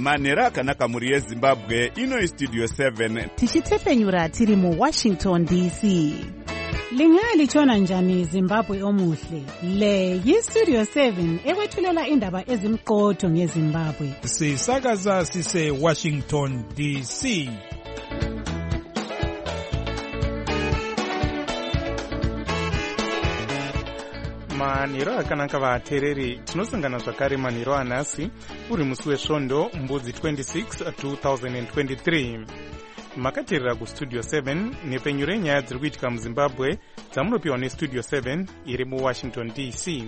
manhero akanaka mhuri yezimbabwe. Ino Studio 7 tichitefenyura tiri muWashington DC. Lingalitshona njani Zimbabwe omuhle? Le yiStudio 7 ekwethulela indaba ezimqotho ngeZimbabwe. Sisakaza sise Washington DC. Manhero akanaka vateereri, tinosangana zvakare manhero anhasi uri musi wesvondo mbudzi 26 2023. Makateerera kuStudio 7 nepenyu renyaya dziri kuitika muZimbabwe dzamunopiwa neStudio 7 iri muWashington DC.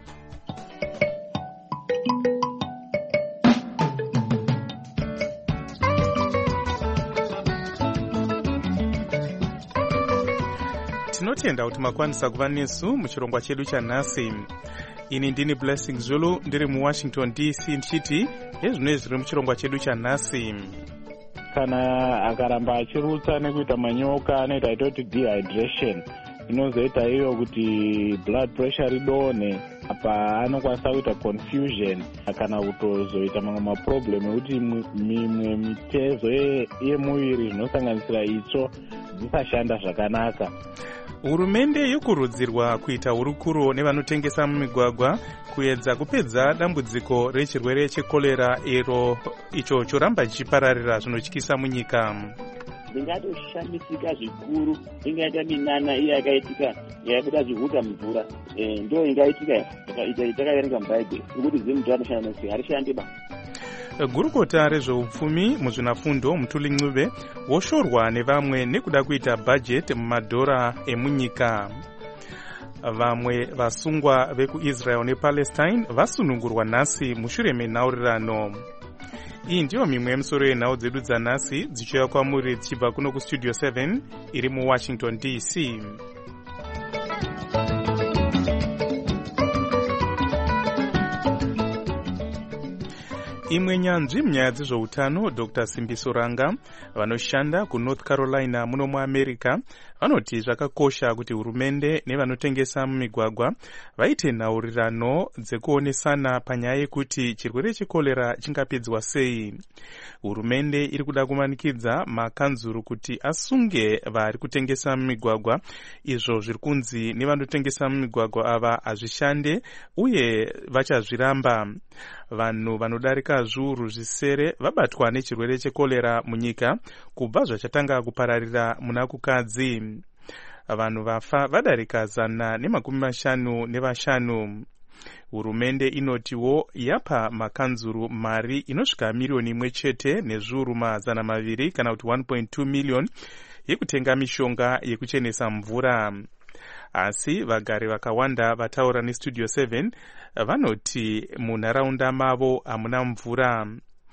Tinotenda kuti makwanisa kuva nesu muchirongwa chedu chanhasi. Ini ndini Blessing Zulu ndiri muWashington DC ndichiti ezvino zviri muchirongwa chedu chanhasi. Kana akaramba achirutsa nekuita manyoka anoita itoti dehydration, inozoita iyo kuti blood pressure idone. Apa anokwanisa kuita confusion kana kutozoita mamwe maproblem ekuti mimwe mitezo yemuviri zvinosanganisira itsvo dzisashanda zvakanaka. Hurumende yokurudzirwa kuita hurukuro nevanotengesa mumigwagwa kuedza kupedza dambudziko rechirwere chekorera icho choramba chichipararira zvinotyisa munyika. Ndingatoshambidzika zvikuru ingaita minana iya yakaitika yabuda zvihuta mvura, ndo ingaitika takaverenga mubhaibheri kuti zimu anoshanda nesi harishandi ba. Gurukota rezveupfumi muzvinafundo Mutuli Ncube woshorwa nevamwe nekuda kuita bhajeti mumadhora emunyika. Vamwe vasungwa vekuIsrael nePalestine vasunungurwa nhasi mushure menhaurirano. Iyi ndiyo mimwe yemisoro yenhau dzedu dzanhasi dzichiuya kwamuri dzichibva kuno kuStudio 7 iri muWashington DC. Imwe nyanzvi munyaya dzezveutano Dr. Simbiso Ranga vanoshanda kuNorth Carolina muno muAmerica vanoti zvakakosha kuti hurumende nevanotengesa mumigwagwa vaite nhaurirano dzekuonesana panyaya yekuti chirwere chekorera chingapedzwa sei. Hurumende iri kuda kumanikidza makanzuru kuti asunge vari kutengesa mumigwagwa. Izvo zviri kunzi nevanotengesa mumigwagwa ava hazvishande uye vachazviramba. Vanhu vanodarika zviuru zvisere vabatwa nechirwere chekorera munyika kubva zvachatanga kupararira muna kukadzi. Vanhu vafa vadarika 155. Hurumende inotiwo yapa makanzuru mari inosvika milioni 1 nezviuru 200 kana kuti 1.2 million yekutenga mishonga yekuchenesa mvura. Asi vagari vakawanda vataura neStudio 7 vanoti munharaunda mavo hamuna mvura.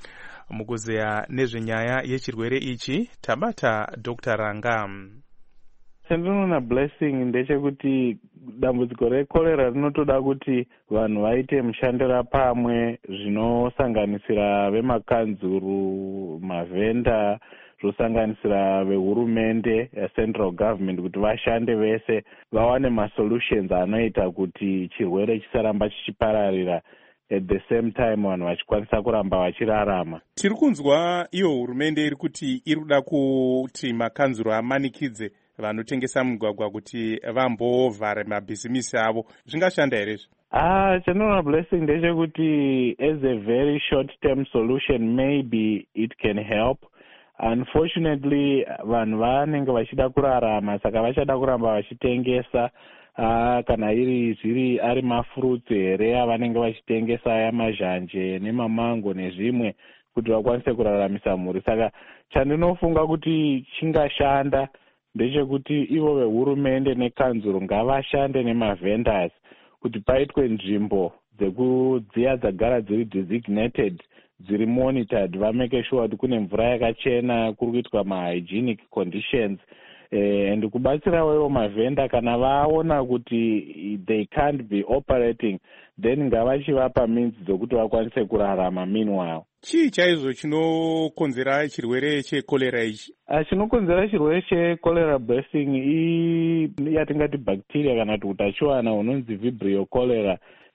Mukuzeya nezvenyaya yechirwere ichi tabata Dr. Ranga. Chandinoona Blessing ndechekuti dambudziko rekorera rinotoda kuti vanhu vaite mushandira pamwe, zvinosanganisira vemakanzuru, mavhenda, zvosanganisira vehurumende central government, kuti vashande vese vawane masolutions anoita kuti chirwere chisaramba chichipararira, at the same time vanhu vachikwanisa kuramba vachirarama. Tiri kunzwa iyo hurumende iri kuti iri kuda kuti makanzuru amanikidze vanotengesa mugwagwa kuti vambovhara mabhisimisi avo. Zvingashanda here izvi? Chandinoona Blessing ndechekuti as a very short term solution maybe it can help. Unfortunately vanhu vanenge vachida kurarama, saka vachada kuramba vachitengesa kana zviri ari mafruits here avanenge vachitengesa aya mazhanje nemamango nezvimwe kuti vakwanise kuraramisa mhuri. Saka chandinofunga kuti chingashanda ndechekuti ivo vehurumende nekanzuru ngavashande nemavendors kuti paitwe nzvimbo dziya dzagara dziri designated, dziri monitored, vameke sure kuti kune mvura yakachena, kuri kuitwa mahygienic conditions, and kubatsirawo ivo mavhenda kana vaona kuti they can't be operating, then ngavachivapa means dzokuti vakwanise kurarama meanwhile. Chii chaizvo chinokonzera chirwere chekorera ichi? Chinokonzera chirwere chekorera Blessing yatingati bacteria kana kuti utachiwana unonzi Vibrio cholera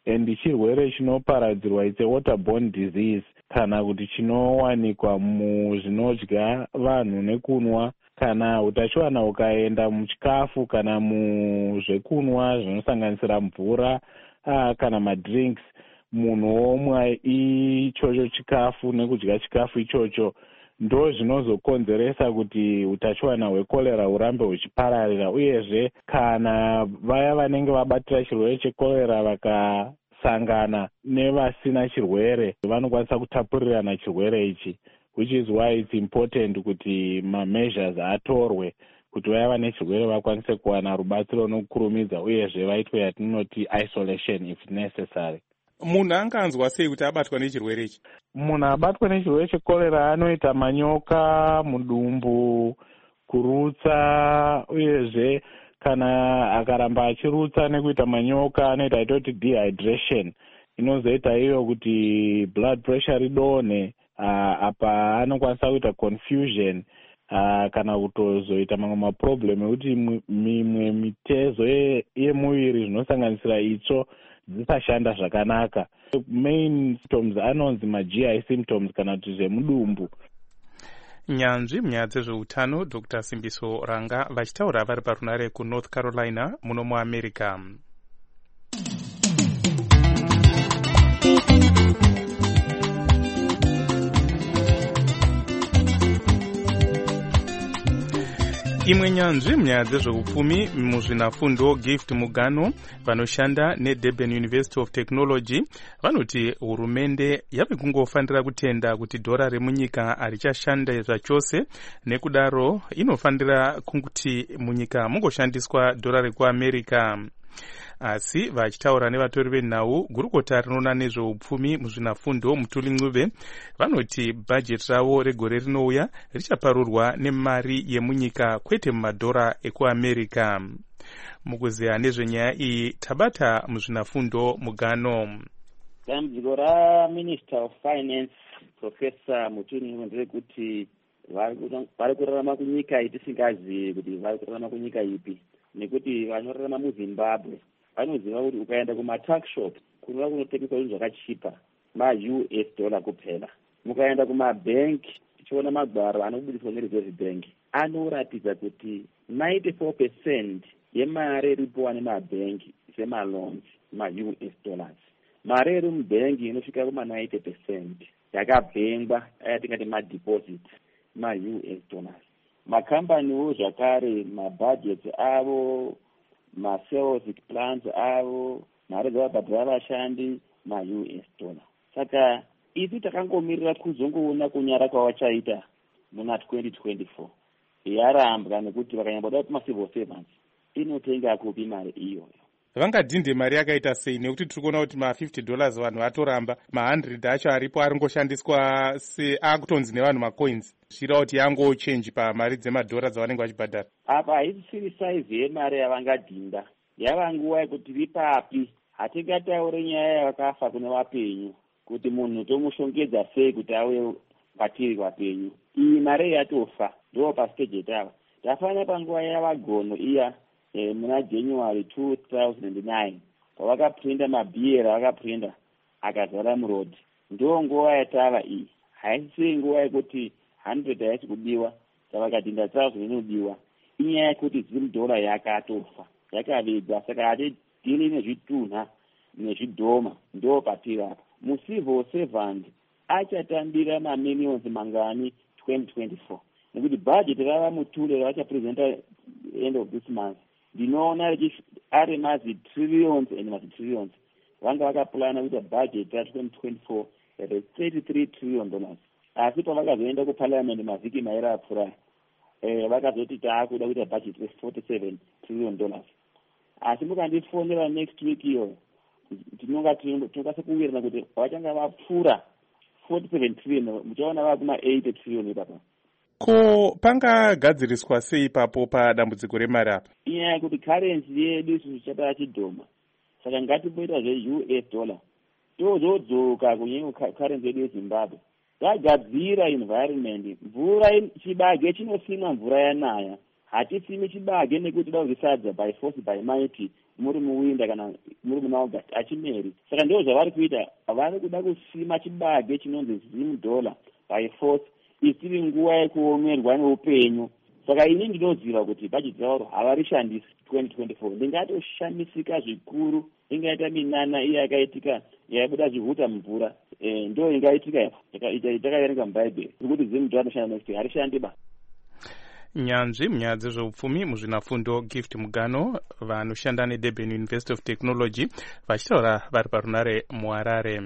and chirwere chinoparadzirwa it's a waterborne disease, kana kuti chinowanikwa muzvinodya vanhu nekunwa, kana utachiwana ukaenda muchikafu kana muzvekunwa zvinosanganisira mvura kana madrinks, munhu omwa ichocho chikafu nekudya chikafu ichocho, ndo zvinozokonzeresa kuti utachiwana hwekorera hurambe huchipararira. Uyezve kana vaya vanenge vabatira chirwere chekorera vakasangana nevasina chirwere vanokwanisa kutapurirana chirwere ichi, which is why it's important kuti measures atorwe kuti vaya vane chirwere vakwanise kuwana rubatsiro nokukurumidza, uyezve vaitwe yatinoti isolation if necessary. Munhu anganzwa sei kuti abatwa nechirwere ichi? Munhu abatwa nechirwere chekorera anoita manyoka mudumbu, kurutsa, uyezve kana akaramba achirutsa nekuita manyoka anoita itoti dehydration, inozoita iyo kuti blood pressure ridonhe. Apa anokwanisa kuita confusion kana kutozoita mamwe maproblem ekuti mimwe mitezo yemuviri zvinosanganisira itsvo dzisashanda zvakanaka. Main symptoms anonzi ma-GI symptoms kana kuti zvemudumbu. Nyanzvi munyaya dzezveutano Dr. Simbiso Ranga vachitaura vari parunare kuNorth Carolina muno muAmerica. Imwe nyanzvi munyaya dzezveupfumi muzvinafundo Gift Mugano vanoshanda neDurban University of Technology vanoti hurumende yave kungofanira kutenda kuti dhora remunyika harichashanda zvachose, nekudaro inofanira kuti munyika mungoshandiswa dhora rekuAmerica. Asi vachitaura nevatori venhau gurukota rinoona nezveupfumi muzvinafundo Mutuli Ncube vanoti bhajeti ravo regore rinouya richaparurwa nemari yemunyika kwete mumadhora ekuAmerica. Mukuziya nezvenyaya iyi tabata muzvinafundo Mugano. Dambudziko raMinister of Finance Professor Mutuli Ncube nderekuti vari kurarama kunyika itisingazivi kuti vari kurarama kunyika ipi, nekuti vanorarama muZimbabwe vanoziva kuti ukaenda kumatax shop kunova kunotengeswa zvinhu zvakachipa ma-US dollar kupera. Mukaenda kumabhenki tichiona magwaro anobudiswa neReserve Bank anoratidza kuti 94% yemari iripowa nemabhenki semaloans ma-US dollars. Mari iri mubhenki inosvika kuma-90% yakabhengwa ayatingati madeposit ma-US dollars. Makambaniwo zvakare mabudgets avo, ma-sales plans avo, mari dzavabhadhira vashandi ma-US dollar. Saka isi takangomirira kuzongoona kunyara kwavachaita muna 2024 yarambwa, nekuti vakanyamboda kuti ma-civil servants inotenga kupi mari iyoyo. Vangadhinde mari yakaita sei? Nekuti tiri kuona kuti ma$50 vanhu vatoramba, ma100 acho aripo aringoshandiswa akutonzi nevanhu macoins, zvichireva kuti yangochenji pamari dzemadhora dzavanenge vachibhadhara. Apa haisisiri saizi yemari yavangadhinda, yava nguva yekuti ripapi. Hatingataure nyaya yavakafa kune vapenyu kuti munhu tomushongedza sei kuti auye patiri vapenyu. Iyi mari yatofa ndo pastage tava tafanira panguva yavagono iya muna January 2009 pavakaprinda mabhiera vakaprinda akazara murodhi, ndo nguva yatava iyi. Haisiri nguva yekuti 100 haisi kudiwa savakadhinda 1000 inodiwa. Inyaya yekuti $0 yakatofa yakavigwa. Saka hatidhili nezvitunha nezvidhoma, ndo patiri apa. Mucivil servant achatambira mamillions mangani 2024, nekuti budget rava Mutule ravachapresenta end of this month ndinoona ari mazi-trillions and mazi-trillions. Vanga vakaplana kuti budget ra2024 $33 trillion. Asi pavakazoenda kuparliament mavhiki mairi apfuura vakazoti taakuda kuita budget $47 trillion. Asi mukandifonera next week iyo tinokwanisa kuwirirana kuti vachanga vapfuura 47 trillion, muchaona vava kuma-80 trillion ipapa. Ko pangagadziriswa sei ipapo padambudziko remari apa? Inyaya yekuti currency yedu isusu chapera chidhoma, saka ngatimboita zve-US dollar tozodzoka kunyanya currency yedu yeZimbabwe. Tagadzira environment, mvura chibage chinosimwa mvura yanaya, hatisimi chibage nekuti da kuzisadza by force by might muri muwinda kana muri muna August achimeri. Saka ndizvo zvavari kuita, vari kuda kusima chibage chinonzi $0 by force isiri nguva yekuomerwa neupenyu. Saka ini ndinoziva kuti bajeti ravo havarishandisi 2024. Ndingatoshandisika zvikuru, ingaita minana iya yakaitika yaibuda zvihuta mvura, ndo ingaitika itakaverenga mubhaibheri kuti $0 anoshanda next year harishandi ba. Nyanzvi munyaya dzezveupfumi muzvinafundo Gift Mugano vanoshanda neDurban University of Technology vachitaura vari parunare muHarare.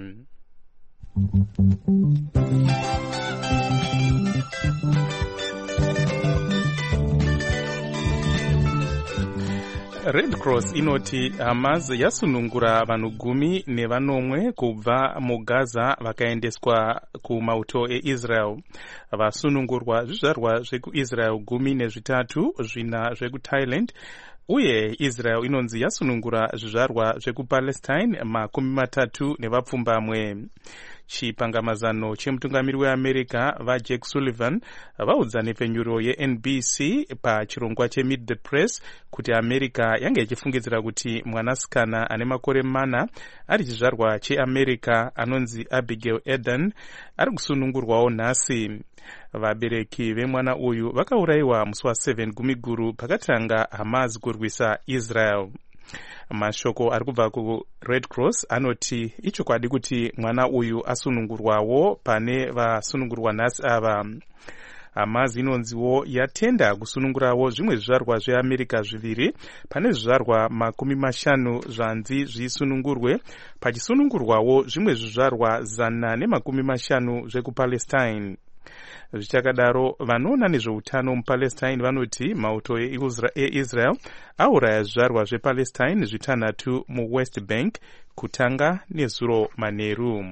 Red Cross inoti Hamas yasunungura vanhu 10 kubva muGaza vakaendeswa kumauto eIsrael. Vasunungurwa zvizvarwa zvekuIsrael 13, 4 zvekuThailand, uye Israel inonzi yasunungura zvizvarwa zvekuPalestine 30 nevapfumbamwe. Chipangamazano chemutungamiri weAmerica vaJack Sullivan vaudza nepfenyuro yeNBC pachirongwa cheMeet the Press kuti America yange ichifungidzira kuti mwanasikana ane makore 4 ari chizvarwa cheAmerica anonzi Abigail Edan ari kusunungurwawo nhasi. Vabereki vemwana uyu vakaurayiwa musi wa7 Gumiguru pakatanga Hamas kurwisa Israel. Mashoko ari kubva kuRed Cross anoti ichokwadi kuti mwana uyu asunungurwawo pane vasunungurwa nhasi ava. Hamas inonziwo yatenda kusunungurawo zvimwe zvizvarwa zveAmerica 2 pane zvizvarwa 50 zvanzi zvisunungurwe, pachisunungurwawo zvimwe zvizvarwa 150 zvekuPalestine. Zvichakadaro vanoona nezveutano muPalestine vanoti mauto eIsrael auraya zvizvarwa zvePalestine 6 muWest Bank kutanga nezuro manheru.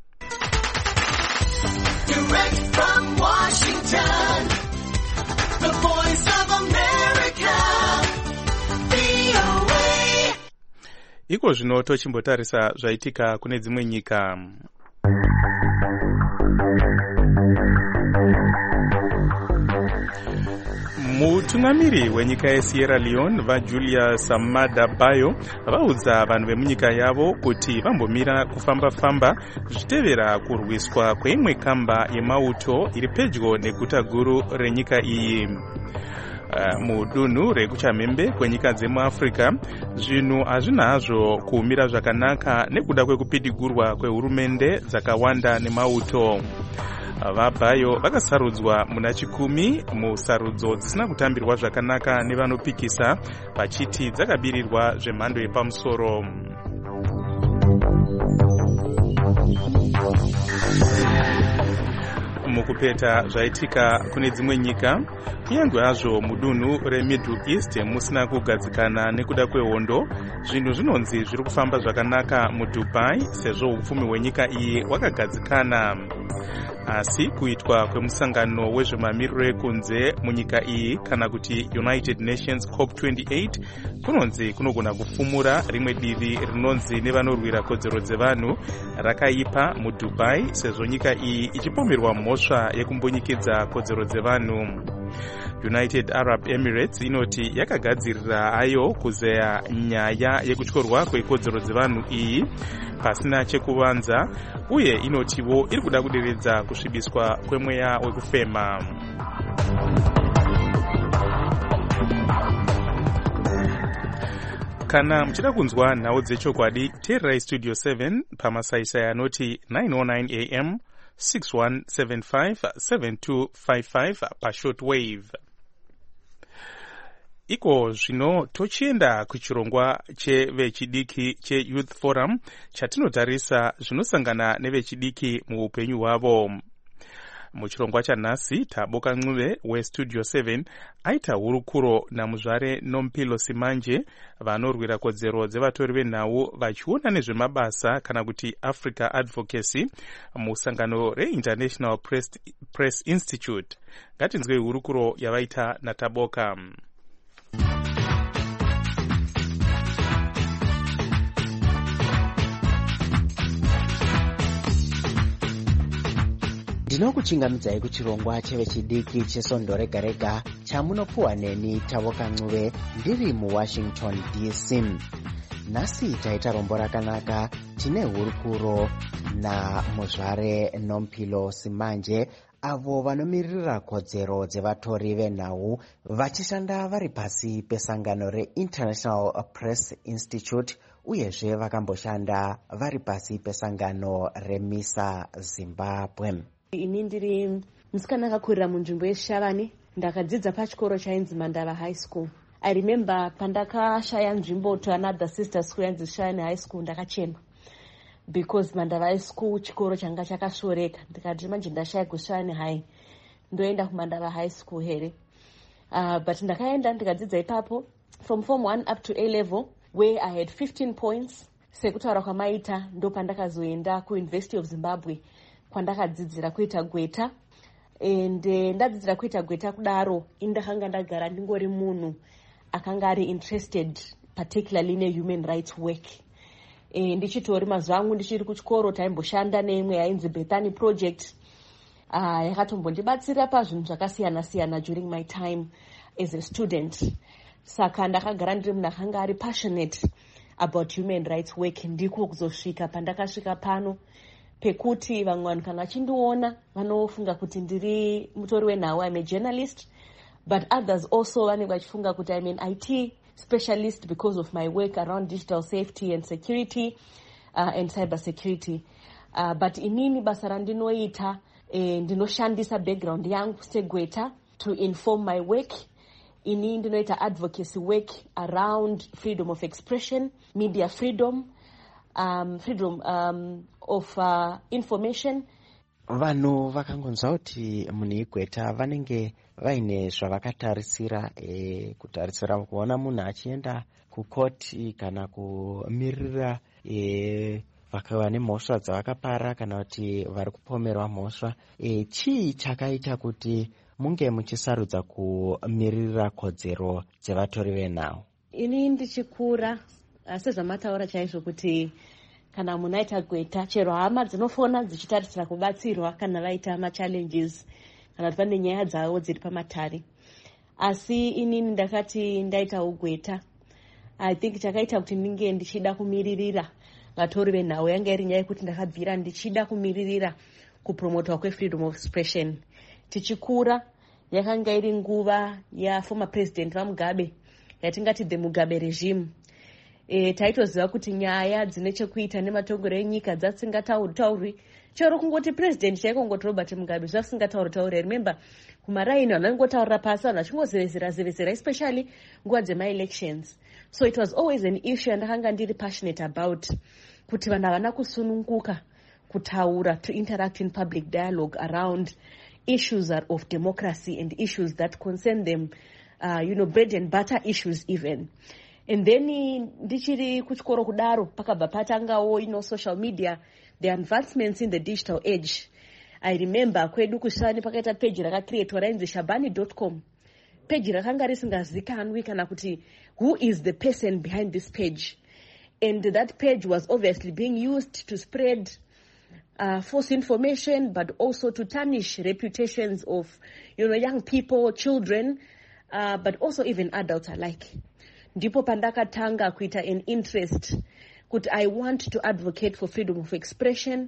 Direct from Washington, the voice of America, VOA. Iko zvino tochimbotarisa zvaitika kune dzimwe nyika. Mutungamiri wenyika yeSierra Leone vaJulius Maada Bio vaudza vanhu vemunyika yavo kuti vambomira kufamba-famba zvichitevera kurwiswa kweimwe kamba yemauto iri pedyo neguta guru renyika iyi. Mudunhu rekuchamhembe kwenyika dzemuAfrica zvinhu hazvina hazvo kuumira zvakanaka nekuda kwekupidigurwa kwehurumende dzakawanda nemauto. VaBio vakasarudzwa muna 10 musarudzo dzisina kutambirwa zvakanaka nevanopikisa vachiti dzakabirirwa zvemhando yepamusoro. Mukupeta zvaitika kune dzimwe nyika, kunyange hazvo mudunhu reMiddle East musina kugadzikana nekuda kwehondo, zvinhu zvinonzi zviri kufamba zvakanaka muDubai sezvo upfumi hwenyika iyi hwakagadzikana. Asi kuitwa kwemusangano wezvemamiriro ekunze munyika iyi kana kuti United Nations COP28 kunonzi kunogona kufumura rimwe divi rinonzi nevanorwira kodzero dzevanhu rakaipa muDubai sezvo nyika iyi ichipomerwa mhosva yekumbonyikidza kodzero dzevanhu. United Arab Emirates inoti yakagadzirira hayo kuzeya nyaya yekutyorwa kwekodzero dzevanhu iyi pasina chekuvanza, uye inotiwo iri kuda kuderedza kusvibiswa kwemweya wekufema. Kana muchida kunzwa nhau dzechokwadi, teererai Studio 7 pamasaisai anoti 909 AM 6175 7255 pashortwave. Iko zvino tochienda kuchirongwa chevechidiki cheYouth Forum chatinotarisa zvinosangana nevechidiki muupenyu hwavo. Muchirongwa chanhasi Taboka Ncube weStudio 7 aita hurukuro namuzvare Nompilo Simanje vanorwira kodzero dzevatori venhau vachiona nezvemabasa kana kuti Africa Advocacy musangano reInternational Press Institute. Ngatinzwei hurukuro yavaita naTaboka. Ndinokuchingamidzai kuchirongwa chevechidiki chesondo rega rega chamunopuwa neni Tavoka Ncube ndiri muWashington DC. Nhasi taita rombo rakanaka. Tine hurukuro naMuzvare Nompilo Simanje, avo vanomiririra kodzero dzevatori venhau vachishanda vari pasi pesangano reInternational Press Institute, uyezve vakamboshanda vari pasi pesangano reMISA Zimbabwe. Ini ndiri musikana akakurira munzvimbo yeShavani. Ndakadzidza pachikoro chainzi Mandava High School. I remember pandakashaya nzvimbo to another sister school yanzi Shine High School, ndakachema because Mandava High School chikoro changa chakashoreka. Ndikati manje ndashaya kuShine High, ndoenda kuMandava High School here. But ndakaenda ndikadzidza ipapo from form 1 up to A level where I had 15 points. Sekutaura kwamaita ndo pandakazoenda kuUniversity of Zimbabwe kwandakadzidzira kuita gweta. And ndadzidzira kuita gweta kudaro indakanga ndagara ndingori munhu akanga ari interested particularly nehuman rights work. Ndichitori mazuva angu ndichiri kuchikoro taimboshanda neimwe yainzi Bethany Project. Yakatombondibatsira pazvinhu zvakasiyana siyana during my time as a student. Saka ndakagara ndiri munhu akanga ari passionate about human rights work. Ndiko kuzosvika pandakasvika pano pekuti vamwe vanhu kana vachindiona vanofunga kuti ndiri mutori wenhau, I'm a journalist, but others also vanenge vachifunga kuti I'm an IT specialist because of my work around digital safety and security and cyber security. But inini basa randinoita ndinoshandisa background yangu segweta to inform my work. Ini ndinoita advocacy work around freedom of expression, media freedom, freedom of information. Vanhu vakangonzwa kuti munhu igweta vanenge vaine zvavakatarisira, kutarisira kuona munhu achienda kukoti kana kumirira vakava nemhosva dzavakapara kana kuti vari kupomerwa mhosva. Chii chakaita kuti munge muchisarudza kumirira kodzero dzevatori venhau? Ini ndichikura sezvamataura chaizvo kuti kana munhu aita gweta, chero hama dzinofona dzichitarisira kubatsirwa kana vaita machallenges kana kuti pane nyaya dzavo dziri pamatare. Asi inini ndakati ndaita ugweta, I think chakaita kuti ndinge ndichida kumiririra vatori venhau yanga iri nyaya yekuti ndakabvira ndichida kumiririra kupromotwa kwefreedom of expression. Tichikura yakanga iri nguva yaformer president vaMugabe yatingati the Mugabe regime. Taitoziva kuti nyaya dzine chekuita nematongero enyika dzasingatauri chero kungoti president chaikongoti Robert Mugabe zvasingatauri. Remember kumaraini vanhu vaingotaurira pasi, vanhu vachingozevezera especially nguva dzema-elections. So it was always an issue yandakanga ndiri passionate about, kuti vanhu havana kusununguka kutaura, to interact in public dialogue around issues of democracy and issues that concern them, bread and butter issues even. And then ndichiri kuchikoro kudaro pakabva patangawo social media, the advancements in the digital age. I remember kwedu kuShani pakaita page rakacreatwa rainzi shabani.com. Page rakanga risingazikanwi kana kuti who is the person behind this page. And that page was obviously being used to spread false information, but also to tarnish reputations of young people, children, but also even adults alike. Ndipo pandakatanga kuita an interest kuti I want to advocate for freedom of expression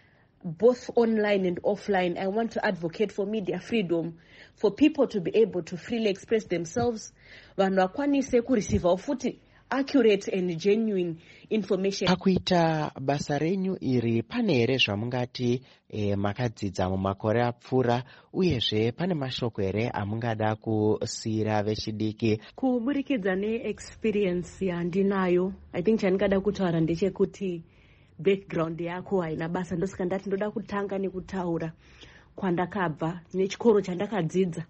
both online and offline. I want to advocate for media freedom, for people to be able to freely express themselves, vanhu vakwanise kureceiva futi accurate and genuine information. Pakuita basa renyu iri pane here zvamungati makadzidza mumakore apfuura, uyezve pane mashoko here amungada kusiyira vechidiki? Kuburikidza neexperience yandinayo, I think chandingada kutaura ndechekuti background yako haina basa. Ndosaka ndati ndoda kutanga nekutaura kwandakabva nechikoro chandakadzidza,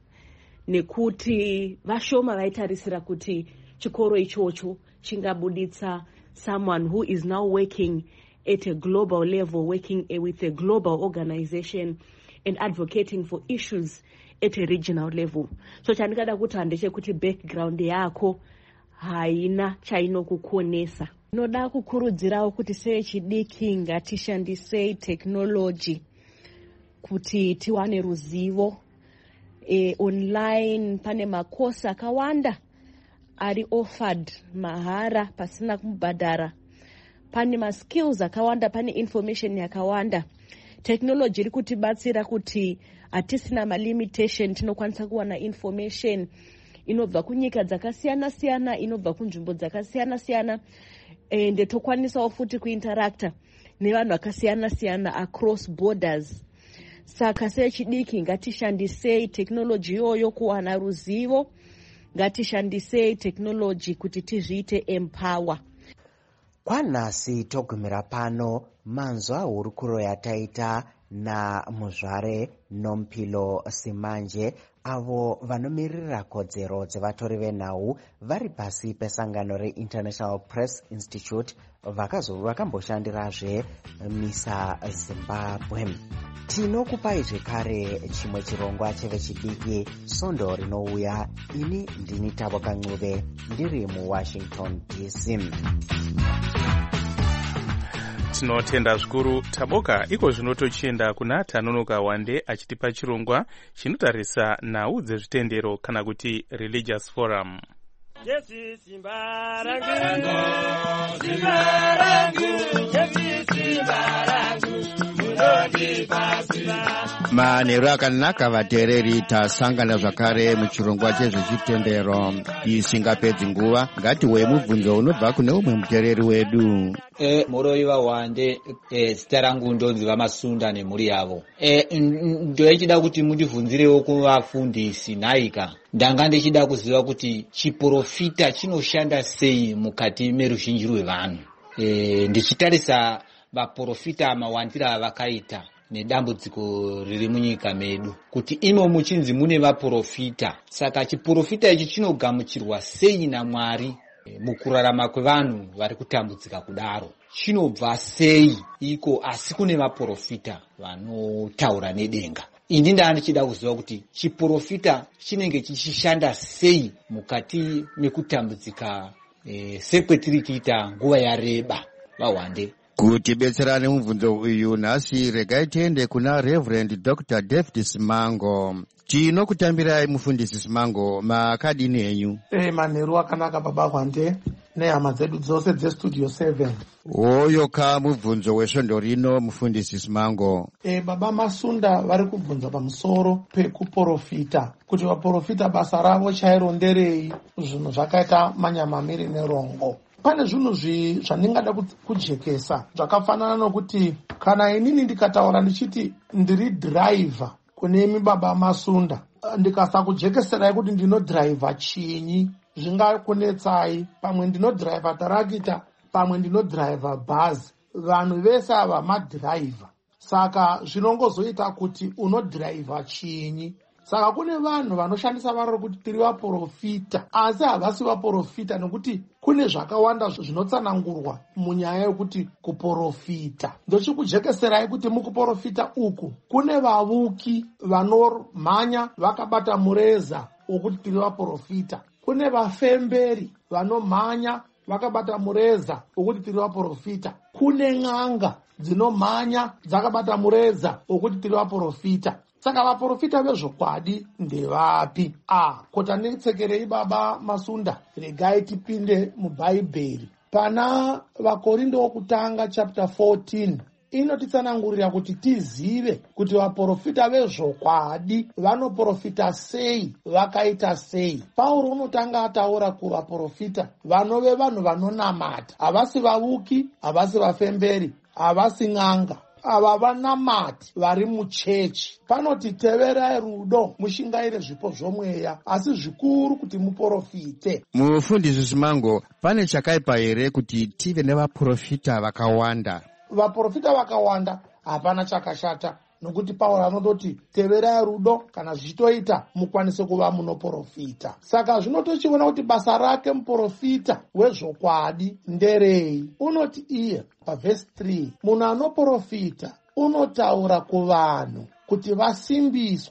nekuti vashoma vaitarisira kuti chikoro ichocho chingabuditsa someone who is now working at a global level, working with a global organization and advocating for issues at a regional level. So chandingada kutaura ndechekuti background yako haina chainokukonesa. Noda kukurudzirawo kuti sevechidiki ngatishandisei technology kuti tiwane ruzivo. Online pane makosi akawanda ari offered mahara pasina kubhadhara. Pane maskills akawanda, pane information yakawanda. Technology iri kutibatsira kuti hatisina malimitation, tinokwanisa kuwana information inobva kunyika dzakasiyana siyana, inobva kunzvimbo dzakasiyana siyana, ende tokwanisawo futi kuinteracta nevanhu vakasiyana siyana across borders. Saka sechidiki ngatishandisei technology iyoyo kuwana ruzivo, ngatishandisei technology kuti tizviite empower. Kwanhasi togumira pano manzwa hurukuro yataita naMuzvare Nompilo Simanje, avo vanomirira kodzero dzevatori venhau vari pasi pesangano reInternational Press Institute vakamboshandirazve MISA Zimbabwe. Tinokupai zvekare chimwe chirongwa chevechidiki Svondo rinouya. Ini ndini Tabo Kancuve ndiri muWashington DC. Tinotenda zvikuru Taboka. Iko zvino tochienda kuna Tanonoka Wande achitipa chirongwa chinotarisa nhau dzezvitendero kana kuti Religious Forum. Manheru akanaka vateereri, tasangana zvakare muchirongwa chezvechitendero. Isingapedzi nguva, ngatiwe mubvunzo unobva kune umwe muteereri wedu. Moroiva Wande, zita rangu ndonzi Vamasunda nemhuri yavo. Ndoichida kuti mundibvunzirewo kuvafundisi nhaika. Ndanga ndichida kuziva kuti chiprofita chinoshanda sei mukati meruzhinji rwevanhu. Ndichitarisa vaprofita mawandira avakaita nedambudziko riri munyika medu, kuti imo muchinzi mune vaprofita. Saka chiprofita ichi chinogamuchirwa sei naMwari mukurarama kwevanhu vari kutambudzika kudaro? Chinobva sei iko asi kune vaprofita vanotaura nedenga? Ini ndichida kuziva kuti chiprofita chinenge chichishanda sei mukati mekutambudzika sekwetiri kuita nguva yareba. Vawande kuti betserane mubvunzo uyu nhasi, regai tiende kuna Reverend Dr. David Simango. Tinokutambirai mufundisi Simango, makadini henyu? Manheru akanaka baba Wande nehama dzedu dzose dzestudio 7. Oyo ka mubvunzo wesvondo rino mufundisi Simango. Baba Masunda vari kubvunza pamusoro pekuprofita, kuti vaprofita basa ravo chairo nderei, zvinhu zvakaita manyamamiri nerongo. Pane zvinhu zvandingada kujekesa zvakafanana nokuti kana inini ndikataura ndichiti ndiri driver kune imi baba Masunda, ndikasakujekeserai kuti ndinodhiraivha chinyi zvingakunetsai. Pamwe ndinodhiraivha tarakita, pamwe ndinodhiraivha bhazi. Vanhu vese ava madhiraivha, saka zvinongozoita kuti unodhiraivha chinyi. Saka kune vanhu vanoshandisa varo kuti tiri vaprofita, asi havasi vaprofita nekuti kune zvakawanda zvinotsanangurwa munyaya yokuti kuprofita. Ndochikujekeserai kuti mukuprofita uku kune vavuki vanomhanya vakabata mureza wokuti tiri vaprofita. Kune vafemberi vanomhanya vakabata mureza wokuti tiri vaprofita. Kune n'anga dzinomhanya dzakabata mureza wokuti tiri vaprofita. Saka vaprofita vezvokwadi ndevapi? Kota nditsekerei baba Masunda, regai tipinde mubhaibheri. Pana vaKorinto wokutanga chapter 14 inotitsanangurira kuti tizive kuti vaprofita vezvokwadi vanoprofita sei, vakaita sei. Pauro unotanga ataura kuvaprofita vanove vanhu vanonamata, havasi vavuki, havasi vafemberi, havasi n'anga, ava vanamati vari muchechi. Panoti teverai rudo, mushingaire zvipo zvomweya, asi zvikuru kuti muprofite. Mufundisi Simango, pane chakaipa here kuti tive nevaprofita vakawanda? Vaprofita vakawanda hapana chakashata, nokuti Pauro anototi teverai rudo, kana zvichitoita mukwanise kuva munoprofita. Saka zvinotochiona kuti basa rake muprofita wezvokwadi nderei. Unoti iye pavhesi 3, munhu anoprofita unotaura kuvanhu kuti vasimbiswe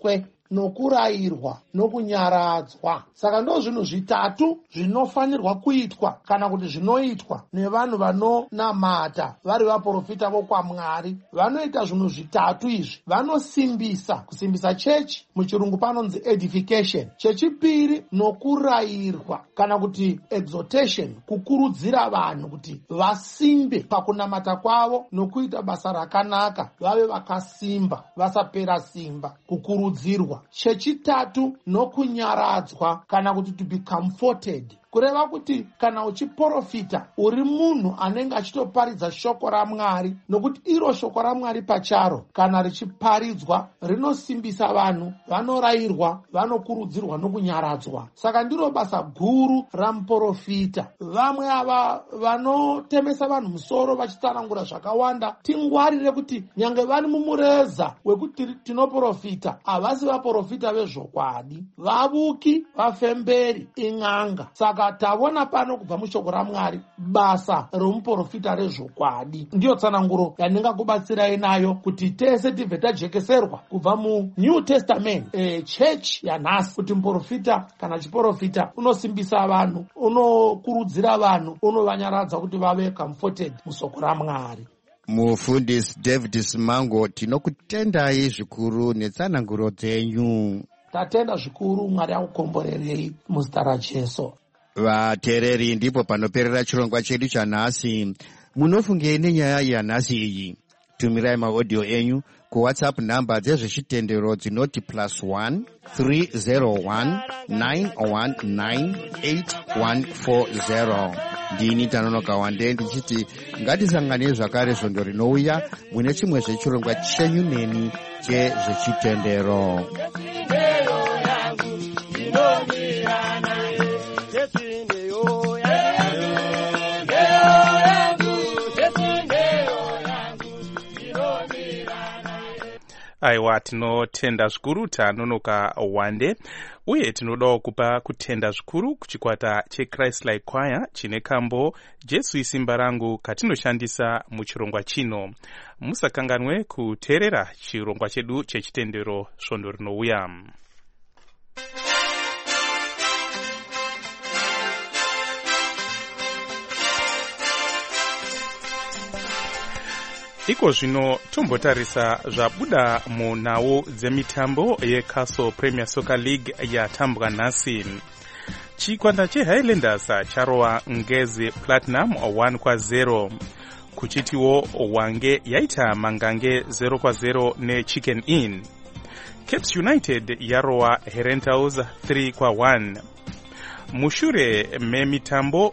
nokurayirwa nokunyaradzwa. Saka ndo zvinhu zvitatu zvinofanirwa kuitwa kana kuti zvinoitwa nevanhu vanonamata vari vaprofita vokwamwari. Vanoita zvinhu zvitatu izvi. Kusimbisa chechi, muchirungu panonzi edification. Chechipiri nokurayirwa kana kuti exhortation, kukurudzira vanhu kuti vasimbe pakunamata kwavo nokuita basa rakanaka, vave vakasimba, vasapera simba, kukurudzirwa. Chechitatu nokunyaradzwa kana kuti to be comforted, kureva kuti kana uchiprofita uri munhu anenge achitoparidza shoko raMwari, nokuti iro shoko raMwari pacharo kana richiparidzwa rinosimbisa vanhu, vanorayirwa, vanokurudzirwa nokunyaradzwa. Saka ndiro basa guru ramuprofita. Vamwe ava vanotemesa vanhu musoro vachitsanangura zvakawanda, tingwarire kuti nyange vari mumureza wekuti tinoprofita havasi vaprofita vezvokwadi, vavuki, vafemberi, ing'anga. Saka taona pano kubva mushoko raMwari basa romuprofita rezvokwadi. Ndiyo tsananguro yandingakubatsirai nayo kuti tese tibve tajekeserwa kubva muNew Testament, church yanhasi, kuti muprofita kana chiprofita unosimbisa vanhu, unokurudzira vanhu, unovanyaradza kuti vave comforted musoko raMwari. Mufundisi David Simango, tinokutendai zvikuru netsananguro dzenyu. Tatenda zvikuru, Mwari akukomborerei muzita raJesu. Vateereri, ndipo panoperera chirongwa chedu chanhasi. Munofungei nenyaya yanhasi iyi? Tumirai maaudio enyu kuWhatsApp namba dzezvechitendero dzinoti +1 301 919 8140. Ndini Tanonoka Wande ndichiti ngatisangane zvakare svondo rinouya mune chimwe zvechirongwa chenyu neni chezvechitendero. Aiwa, tinotenda zvikuru Tanonoka Wande, uye tinodawo kupa kutenda zvikuru kuchikwata cheChrist Like Choir chine kambo Jesu isimba rangu katinoshandisa muchirongwa chino. Musakanganwe kuteerera chirongwa chedu chechitendero svondo rinouya. Iko zvino tombotarisa zvabuda munhau dzemitambo yeCastle Premier Soccer League yatambwa nhasi. Chikwata cheHighlanders charova Ngezi Platinum 1-0. Kuchitiwo Wange yaita Mangange 0-0 neChicken Inn. Capes United yarova Herentals 3-1. Mushure memitambo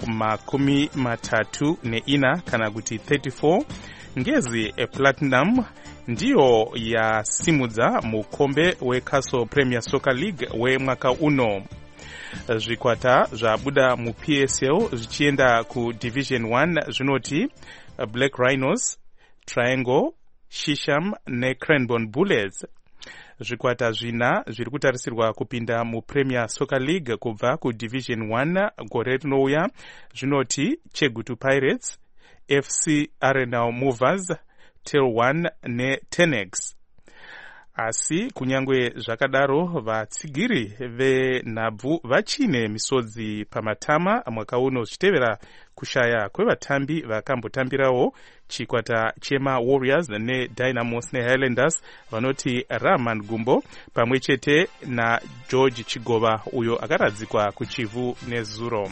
34 kana kuti 34, Ngezi Platinum ndiyo yasimudza mukombe weCastle Premier Soccer League wemwaka uno. Zvikwata zvabuda muPSL zvichienda kuDivision 1 zvinoti Black Rhinos, Triangle, Shisham neCranbourne Bullets. Zvikwata zvina zviri kutarisirwa kupinda muPremier Soccer League kubva kuDivision 1 gore rinouya zvinoti Chegutu Pirates, FC Arenal Movers, Tel 1 neTenex. Asi kunyangwe zvakadaro vatsigiri venhabvu vachine misodzi pamatama mwaka uno zvichitevera kushaya kwevatambi vakambotambirawo chikwata chema Warriors neDynamos neHighlanders vanoti Rahman Gumbo pamwe chete naGeorge Chigova uyo akaradzikwa kuchivhu nezuro.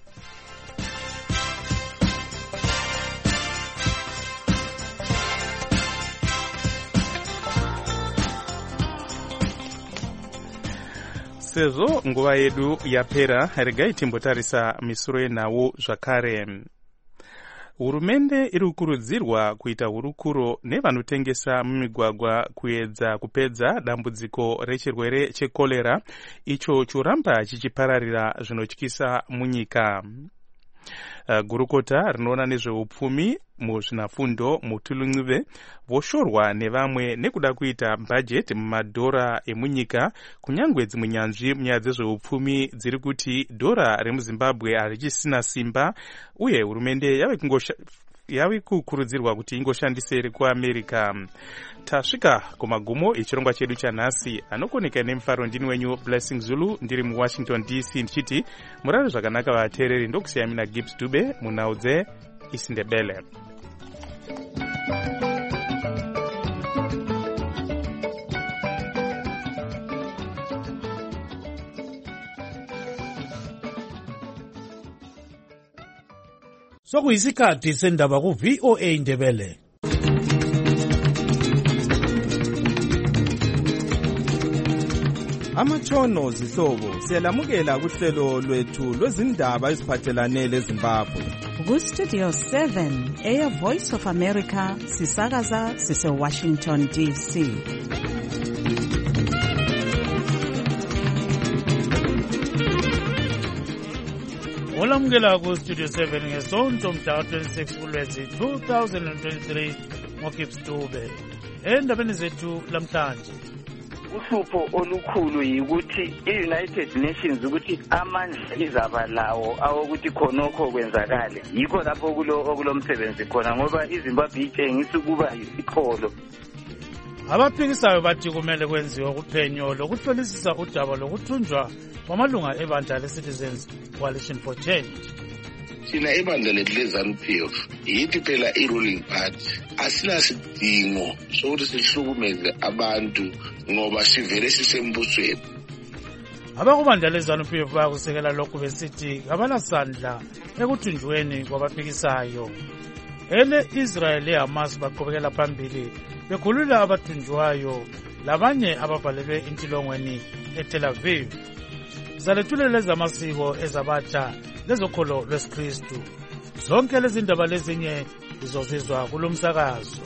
Sezvo nguva yedu yapera, regai timbotarisa misoro yenhau zvakare. Hurumende iri kukurudzirwa kuita hurukuro nevanotengesa mumigwagwa kuedza kupedza dambudziko rechirwere chekorera icho choramba chichipararira zvinotyisa munyika. Gurukota rinoona nezveupfumi muzvinafundo muTulunxive voshorwa nevamwe nekuda kuita bhajeti mumadhora emunyika, kunyangwe dzimwe nyanzvi munyaya dzezveupfumi dziri kuti dhora remuZimbabwe harichisina simba uye hurumende yave yave kukurudzirwa kuti ingoshandisei kuamerica. Tasvika kumagumo echirongwa chedu chanhasi. Anokoneka nemufaro ndini wenyu Blessing Zulu ndiri muWashington DC ndichiti murare zvakanaka vateereri. Ndokusiyami naGibbs Dube munhau dzeIsindebele. Sokuyisikhathi sendaba ku-VOA Indebele. Amatshono zihlobo siyalamukela kuhlelo lwethu lwezindaba eziphathelane leZimbabwe. Ku-Studio 7 Air Voice of America sisakaza sise-Washington DC. Olamukela ku-Studio 7 ngesonto mhla 26 kuLwezi 2023 ngoGibbs Dube. Endabeni zethu lamhlanje, uhlupho olukhulu yikuthi i-United Nations ukuthi amandla izaba lawo awokuthi khonokho kwenzakale. Yikho lapho okulomsebenzi khona ngoba iZimbabwe itshengisa ukuba yisiqholo. abaphikisayo bathi kumele kwenziwe uphenyo lokuhlolisisa udaba lokuthunjwa kwamalunga ebandla le-Citizens Coalition for Change. Thina ibandla lethu le-ZANU-PF yithi phela i-ruling party asinasidingo sokuthi sihlukumeze abantu ngoba sivele sisembusweni. Abakubandla le-ZANU-PF bayakusekela lokhu besithi abanasandla ekuthunjweni kwabaphikisayo. Israel le-Hamas baqhubekela phambili bekhulula abathunjwayo labanye abavalelwe intilongweni eTel Aviv. Zalethulela ezamasiko ezabatsha lezokholo lwesikristu. Zonke lezi ndaba lezinye izozizwa kulo msakazo.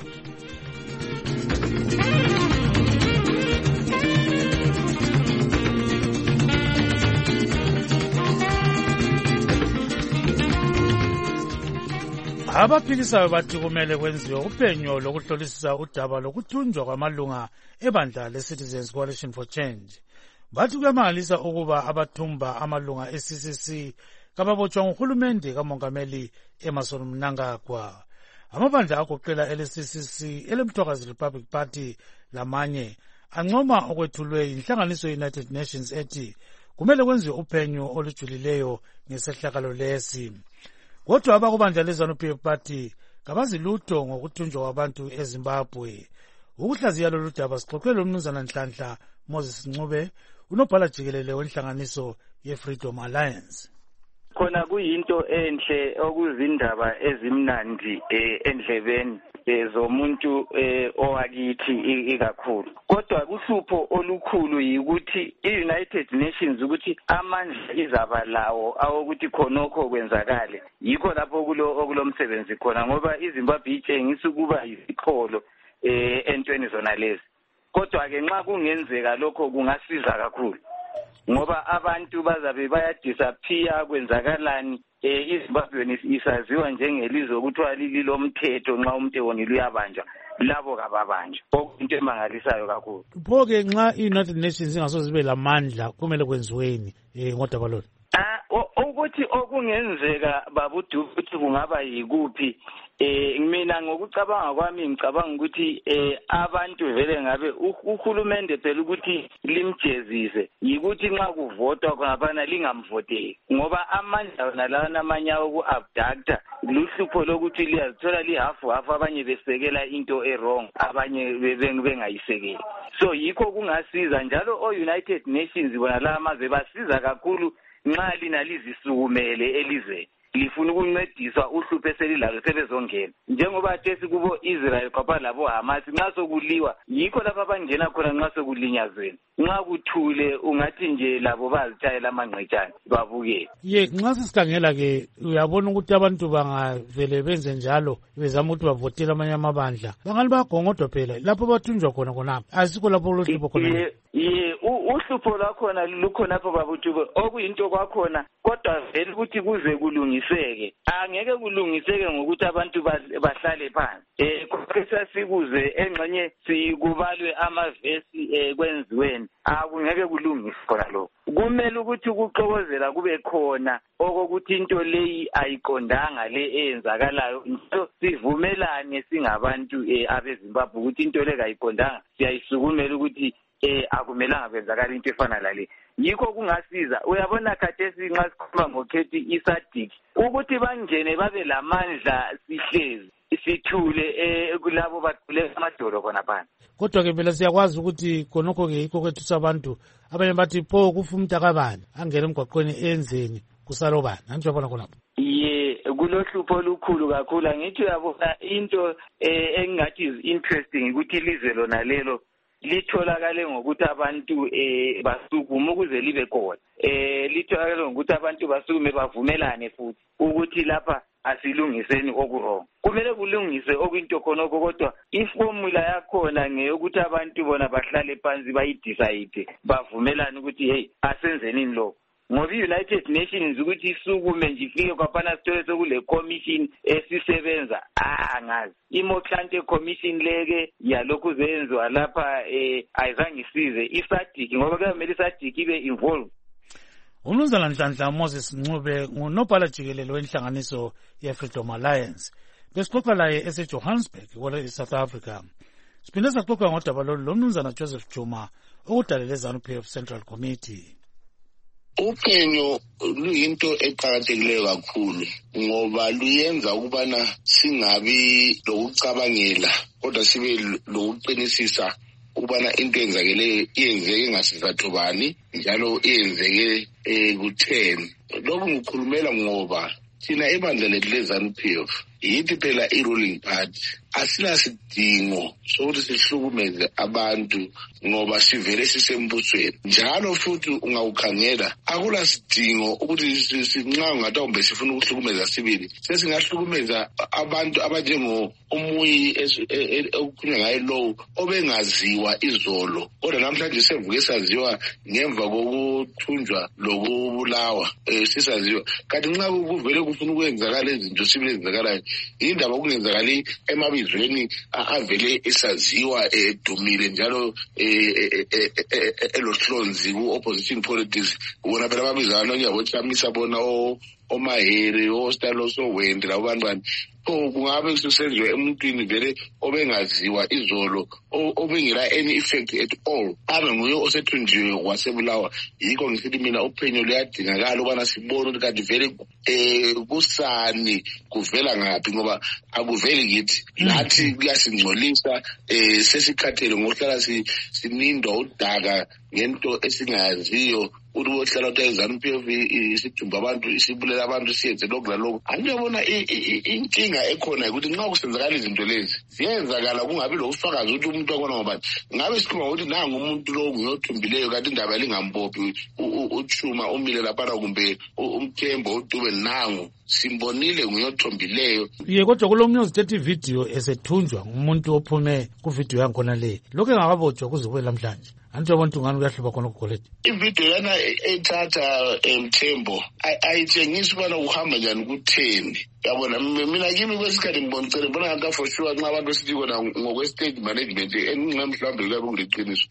Abaphikisayo bathi kumele kwenziwe uphenyo lokuhlolisisa udaba lokuthunjwa kwamalunga ebandla le-Citizens Coalition for Change. Bathi kuyamangalisa ukuba abathumba amalunga e-CCC kababotshwa nguhulumende kamongameli Emmerson Mnangagwa. Amabandla agoqela ele-CCC, ele-Mthwakazi Republic Party lamanye ancoma okwethulwe inhlanganiso ye-United Nations ethi kumele kwenziwe uphenyo olujulileyo ngesehlakalo lesi. Kodwa abakubandla le-ZANU-PF bathi kabazi lutho ngokuthunjwa kwabantu eZimbabwe. Ukuhlaziya lolu daba sixoxele uMnumzana Nhlanhla Moses Ncube, unobhala jikelele wenhlanganiso ye-Freedom Alliance. Khona kuyinto enhle okuzindaba ezimnandi endlebeni zomuntu owakithi ikakhulu. Kodwa kuhlupho olukhulu yikuthi i-United Nations ukuthi amandla izaba lawo awokuthi khonokho kwenzakale. Yikho lapho okulomsebenzi khona ngoba iZimbabwe itshengisa ukuba yisiqholo entweni zona lezi. Kodwa ke nxa kungenzeka lokho kungasiza kakhulu ngoba abantu bazabe bayadisappear kwenzakalani. iZimbabwe isaziwa njengelizwe okuthiwa lilomthetho nxa umuntu ewonile uyabanjwa labo kababanjwa. Into emangalisayo kakhulu. Pho-ke nxa i-United Nations ingasozibe lamandla kumele kwenziweni ngodaba lolu? Ukuthi okungenzeka babudu ukuthi kungaba yikuphi. Mina ngokucabanga kwami ngicabanga ukuthi abantu vele ngabe uhulumende phela ukuthi limjezise yikuthi nxa kuvotwa ngabana lingamvoteli ngoba amandla wona lawa namanye oku-abducta luhlupho lokuthi liyazithola lihafu abanye besekela into wrong abanye bengayisekeli. So yikho kungasiza njalo o-United Nations bona la amazwe basiza kakhulu nxa lina lizisukumele elizweni lifuna ukuncediswa uhlupho eselilalo sebezongena njengoba thesi kubo Israel kwaba labo Hamas nxa sokuliwa yikho lapha abangena khona nxa sokulinyazweni. Nxa kuthule ungathi nje labo bazitshayela amangqetshane babukele. Nxa sisikhangela ke uyabona ukuthi abantu bangavele benze njalo bezama ukuthi bavotele amanye amabandla bangali bagongodwa phela lapho bathunjwa khona khonapha asikho lapho lohlupho khona. uhlupho lwakhona lukhonapho babuthuko okuyinto kwakhona kodwa vele ukuthi kuze kulungiseke angeke kulungiseke ngokuthi abantu bahlale phansi konke sasikuze engxenye sikubalwe amavesi kwenziweni akungeke kulungise khona lokho kumele ukuthi ukuxokozela kube khona okokuthi into leyi ayiqondanga le eyenzakalayo nto sivumelane singabantu abeZimbabwe ukuthi into le kayiqondanga siyayisukumela ukuthi akumelanga kwenzakala into efana lale yikho kungasiza uyabona khathesi nxa sikhuluma ngokhethi iSADC ukuthi bangene babe lamandla sihlezi sithule kulabo bathule amadolo khona phansi kodwa-ke phela siyakwazi ukuthi khonokho-ke yikho kwethusa abantu abanye bathi pho kufa umntakabani angene emgwaqweni enzeni kusalobani anti uyabona khonapho kulohlupho olukhulu kakhulu angithi uyabona into engingathi is interesting ukuthi ilizwe lona lelo litholakale ngokuthi abantu basukume ukuze libe khona litholakale ngokuthi abantu basukume bavumelane futhi ukuthi lapha asilungiseni okurong kumele kulungise okuyinto khonoko kodwa iformula yakhona ngeyokuthi abantu bona bahlale phansi bayidecide bavumelane ukuthi hey asenzeni lokho ngoba i-United Nations ukuthi isukume nje ifike kwaphana sithole sekule commission esisebenza angazi imohlante commission leke yalokhu zenziwa lapha ayizange isize iSADC ngoba kumele iSADC ibe involved. Umnumzana Nhlanhla Moses Ncube ngunobhala jikelele wenhlanganiso ye-Freedom Alliance besixoxa laye eseJohannesburg eSouth Africa. Siphinde saxoxa ngodaba lolu lomnumzana Joseph Juma okudalele ZANU-PF Central Committee. Uphenyo luyinto eqhakathekileyo kakhulu ngoba luyenza ukubana singabi lokucabangela kodwa sibe lokuqinisisa ukubana into yenzeke ingasizathu bani njalo yenzeke kutheni. Lokhu ngikhulumela ngoba thina ebandla lethu leZANU-PF yithi phela i-ruling party asinasidingo sokuthi sihlukumeze abantu ngoba sivele sisembusweni njalo futhi ungawukhangela akula sidingo ukuthi sinxa ngathi kumbe sifuna ukuhlukumeza sibili sesingahlukumeza abantu abanjengo umuyi okukhulunywa ngaye lowo obengaziwa izolo kodwa namhlanje sevuke saziwa ngemva kokuthunjwa lokubulawa sisaziwa kanti nxa kuvele kufuna ukwenzakala izinto sibili ezenzakalayo indaba okungenzakali emabizweni avele esaziwa edumile njalo elohlonzi ku-opposition politics ubona phela ababizana onyabo Chamisa bona oMahere oStalo Sowende labo bantwana kungabe kusenziwe emuntwini vele obengaziwa izolo obengela any effect at all abe nguye osethunjiwe wasebulawa yikho ngisithi mina uphenyo luyadingakala ukubana sibone ukuthi kanti vele kusani kuvela ngaphi ngoba akuveli kithi nathi kuyasingcolisa sesikhathele ngokuhlala sinindwa udaka ngento esingayaziyo ukuthi wohlala uTZANU-PF isidumba abantu isibulela abantu siyenze lokhu lalokhu angiyabona inkinga ekhona ukuthi nxa kusenzakala izinto lezi ziyenzakala kungabi lokufakaza ukuthi umuntu akona ngoba ngabe sikhuluma ukuthi nangu umuntu lo nguyothumbileyo kanti indaba lingambophi uchuma umile laphana kumbe umthembo uDube nangu simbonile nguyothombileyo kodwa kulomunye uzithethe ividiyo esethunjwa ngumuntu ophume kuvidiyo yankhona le lokhu engakabotshwa kuze kube namhlanje anti abantu ngani kuyahlupa khona kuGolide ividiyo yana ethatha Mthembo ayitshengisi ubana kuhamba njani kutheni yabona mina kimi kwesikhathi ngibonile mbona ngathi for sure nxa abantu besithi kona ngokwe-state management enginxa mhlawumbe kuyabe kuliqiniso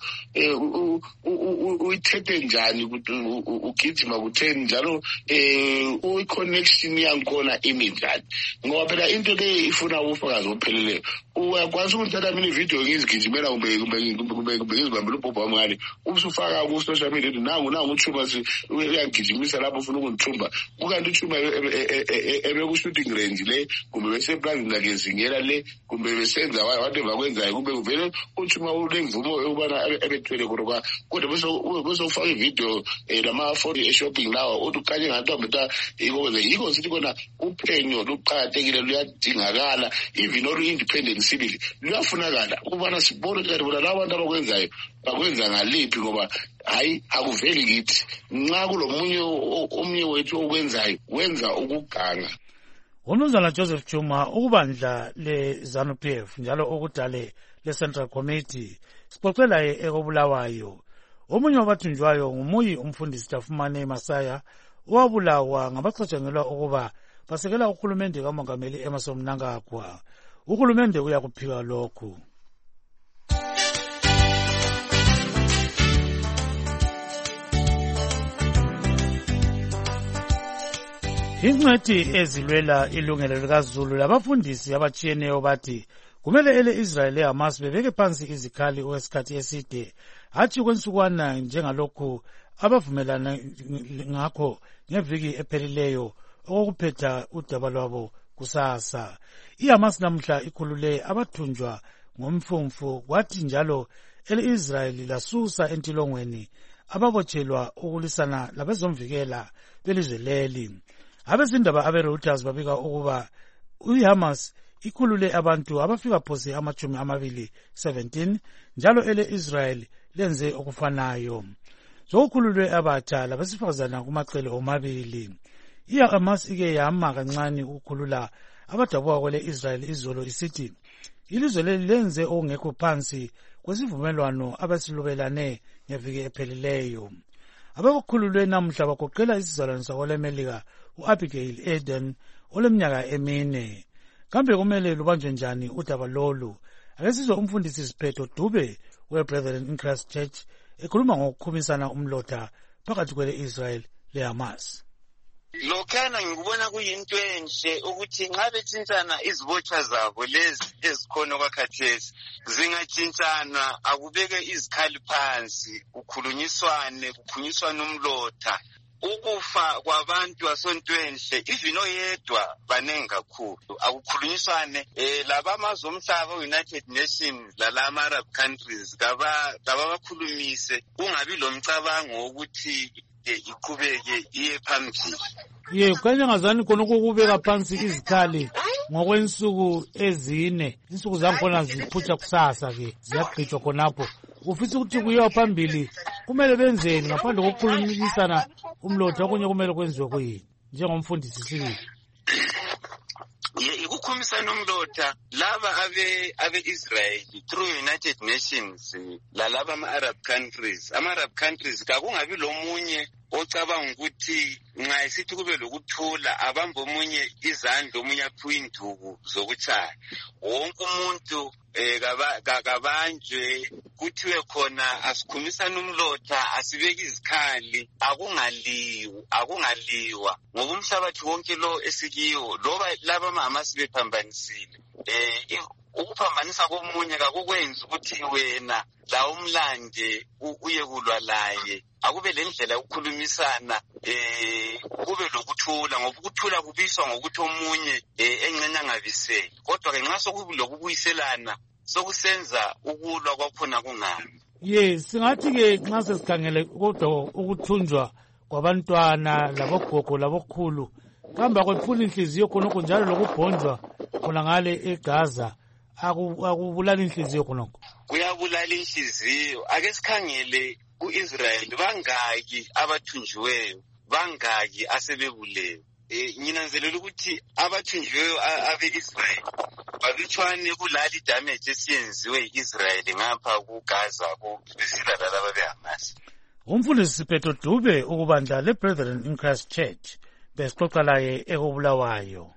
uyithethe njani ukuthi ugijima kutheni njalo i-connection yankhona imi njani ngoba phela into le ifuna ubufakazi obupheleleyo uyakwazi ukuthatha mina ividiyo ngizigijimela kumbe ngizibambela ubhobho wami ngale ubusufaka ku-social media ukuthi nangu uChuma uyagijimisa lapho ufuna ukungithumba kukanti uChuma ebekushooting range le kumbe beseplazini lakezingela le kumbe besenza whatever kwenzayo kumbe kuvele uChuma unemvumo yokubana ebethwele kodwa besofaka ividiyo lama-phone e-shopping lawa uthi ukanye ngathi yikho sithi kona uphenyo luqakathekile luyadingakala even olu-independent civil luyafunakala ukubana sibone ukuthi bona labo bantu abakwenzayo bakwenza ngaliphi ngoba hayi akuveli kithi nxa kulomunye omunye wethu okwenzayo wenza ukuganga. Umnumzana Joseph Juma ukubandla le-ZANU-PF njalo okudale le-Central Committee sixoxe laye ekobulawayo Omunye wabathunjwayo ngumuyi umfundisi Tafumane Masaya owabulawa ngabacatshangelwa ukuba basekela uhulumende kaMongameli Emmerson Mnangagwa. Uhulumende uyakuphika lokhu. Ingcwethi ezilwela ilungelo likaZulu labafundisi abatshiyeneyo bathi kumele ele-Israel leHamas bebeke phansi izikhali okwesikhathi eside, hatshi kwensukwana njengalokhu abavumelana ngakho ngeviki ephelileyo okokuphetha udaba lwabo kusasa. IHamas namuhla ikhulule abathunjwa ngomfumfu, kwathi njalo ele-Israel lasusa entilongweni ababotshelwa ukulisana labezomvikela belizwe leli. Abezindaba abe-Reuters babika ukuba iHamas ikhulule abantu abafika phose 17, njalo ele-Israel lenze okufanayo. Sokukhululwe abatsha labesifazana kumacele omabili. IHamas ike yama kancane ukukhulula abadabuka kwele-Israel izolo isithi ilizwe leli lenze okungekho phansi kwesivumelwano abasilubelane ngeviki ephelileyo. Abakukhululwe namuhla bagoqela isizalwane sakwaLemelika u-Abigail Eden oleminyaka 4. Kambe kumele lubanjwe njani udaba lolu? Ake sizwe umfundisi Siphetho Dube we-Brethren in Christ Church ekhuluma ngokukhumisana umlotha phakathi kwele-Israel leHamas. Lokhana ngikubona kuyinto enhle ukuthi nxa betshintshana izibotshwa zabo lezi ezikhona okwakhathesi zingatshintshana, akubeke izikhali phansi, kukhulunyiswane umlotha. Ukufa kwabantu asontwenhle ivino yedwa banengi kakhulu, akukhulunyiswane labamazwe omhlaba United Nations lalama Arab countries kabakhulumise, kungabi lomcabango ukuthi iqhubeke iye phambili. Kanye ngazani khona ukubeka phansi izikhali ngokwensuku 4, insuku zakhona ziphutsha kusasa ziyagqitshwa khonapho. Ufisa ukuthi kuyiwa phambili kumele benzeni ngaphandle kokukhulumisana umlotha? Okunye kumele kwenziwe kuyini njengomfundisi sibili? Ukukhumisana umlotha laba abe-Israel through United Nations lalaba ama-Arab countries. Ama-Arab countries kakungabi lomunye ocabanga ukuthi nxa isithi kube lokuthula abambe omunye izandla omunye aphiwe induku zokutshaya. Wonke umuntu kabanjwe kuthiwe khona asikhumisane umlotha, asibeke izikhali, akungaliwa ngoba umhlabathi wonke lo esikiwo loba laba ama-Hamas bephambanisile. Ukuphambanisa komunye kakukwenzi ukuthi wena la umlande uye kulwa laye. Akube lendlela yokukhulumisana, kube lokuthula, ngoba ukuthula kubiswa ngokuthi omunye engcenya ngabiseli. Kodwa ke nxa sokulokubuyiselana sokusenza ukulwa kwakhona kungami. Singathi ke nxa sesikhangele kodwa ukuthunjwa kwabantwana labogogo labokhulu kamba kwephula inhliziyo khonokho, njalo lokubhonjwa khona ngale eGaza akubulala inhliziyo khonokho. Kuyabulala inhliziyo. Ake sikhangele ku-Israel, bangaki abathunjiweyo, bangaki asebebulewe. Nginanzelela ukuthi abathunjiweyo abe-Israel balutshwane kulali damage esiyenziwe yi-Israel ngapha kuGaza besila lalaba beHamas. Umfundisi Siphetho Dube ukubandla le-Brethren in Christ Church besixoxa laye ekubulawayo.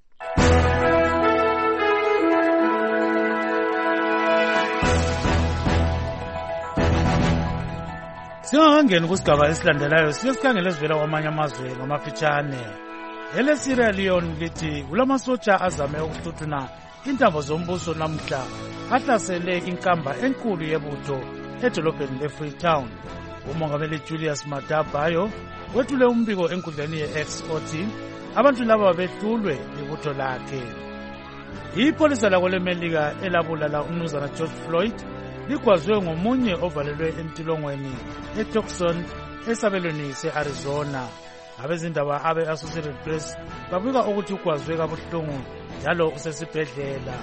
Singangeni kusigaba esilandelayo sikhangele ezivela kwamanye amazwe ngamafitshane. Ele-Sierra Leone lithi kulamasotsha azame ukuhluthuna intambo zombuso namuhla ahlasele inkamba enkulu yebutho edolobheni le-Freetown. Umongameli Julius Maada Bio wethule umbiko enkundleni ye-X othi abantu laba behlulwe libutho lakhe. Ipolisa lakoLemelika elabulala umnumzana George Floyd ligwazwe ngomunye ovalelwe entilongweni eTucson esabelweni se-Arizona. Abezindaba abe-Associated Press babika ukuthi ugwazwe kabuhlungu njalo usesibhedlela.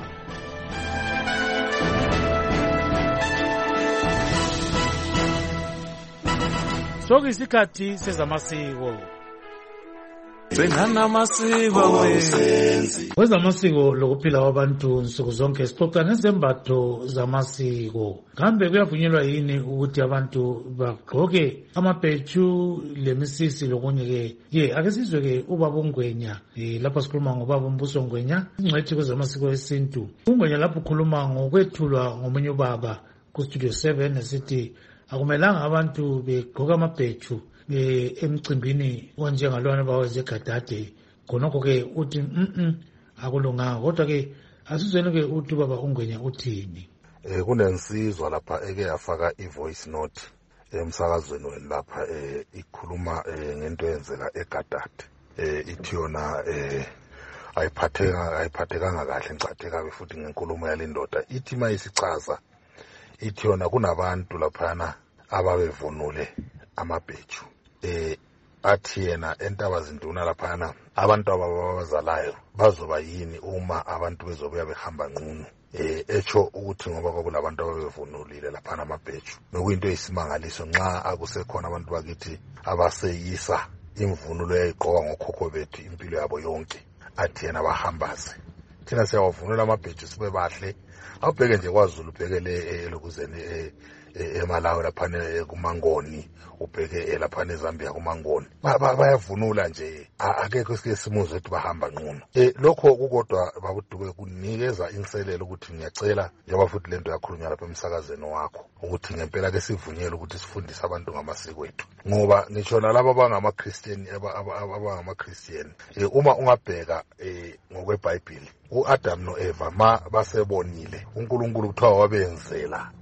Sokuyisikhathi sezamasiko. Kwezamasiko lokuphila kwabantu nsuku zonke sixoxa ngezembatho zamasiko. Kambe kuyavunyelwa yini ukuthi abantu bagqoke amabheju lemisisi lokunye ke? Ake sizwe ubaba uNgwenya. Lapha sikhuluma ngobaba uMbuso Ngwenya, ingcwethi kwezamasiko esintu. uNgwenya lapho ukhuluma ngokwethulwa ngomunye ubaba ku Studio 7 esithi akumelanga abantu begqoka amabheju emcimbini onjengalwana bawenze egadade. Khonokho-ke uthi akulunganga, kodwa-ke asizweni-ke uthi ubaba uNgwenya uthini. Kunensizwa lapha eke yafaka i-voice note emsakazweni wenu lapha ikhuluma ngento eyenzeka egadade. Ithi yona ayiphathekanga kahle, ngicathe futhi ngenkulumo yale ndoda. Ithi mayisichaza ithi yona kunabantu laphana ababevunule amabheju. Athi yena entabazinduna laphana abantu ababazalayo bazoba yini uma abantu bezobuya behamba nqunu. Echo ukuthi ngoba kwakulabantu ababevunulile laphana amabheju, nokuyinto eyisimangaliso nxa akusekhona abantu bakithi abaseyisa imvunulo eyayigqoka ngokhokho bethu impilo yabo yonke. Athi yena bahambaze, thina siyawavunula amabheju sibe bahle. Awubheke nje kwaZulu, ubhekele elokuzeni eMalawi laphana kuMangoni, ubheke laphana eZambia kuMangoni, bayavunula nje, akekho isike simuzwe ukuthi bahamba nqunu. Lokho kukodwa babuduke kunikeza inselelo ukuthi ngiyacela njengoba futhi lento yakhulunywa lapha emsakazweni wakho ukuthi ngempela ke sivunyelwe ukuthi sifundise abantu ngamasiko ethu, ngoba ngisho nalabo abangamaKristian uma ungabheka ngokweBhayibheli uAdam noEva ma basebonile uNkulunkulu kuthiwa wabenzela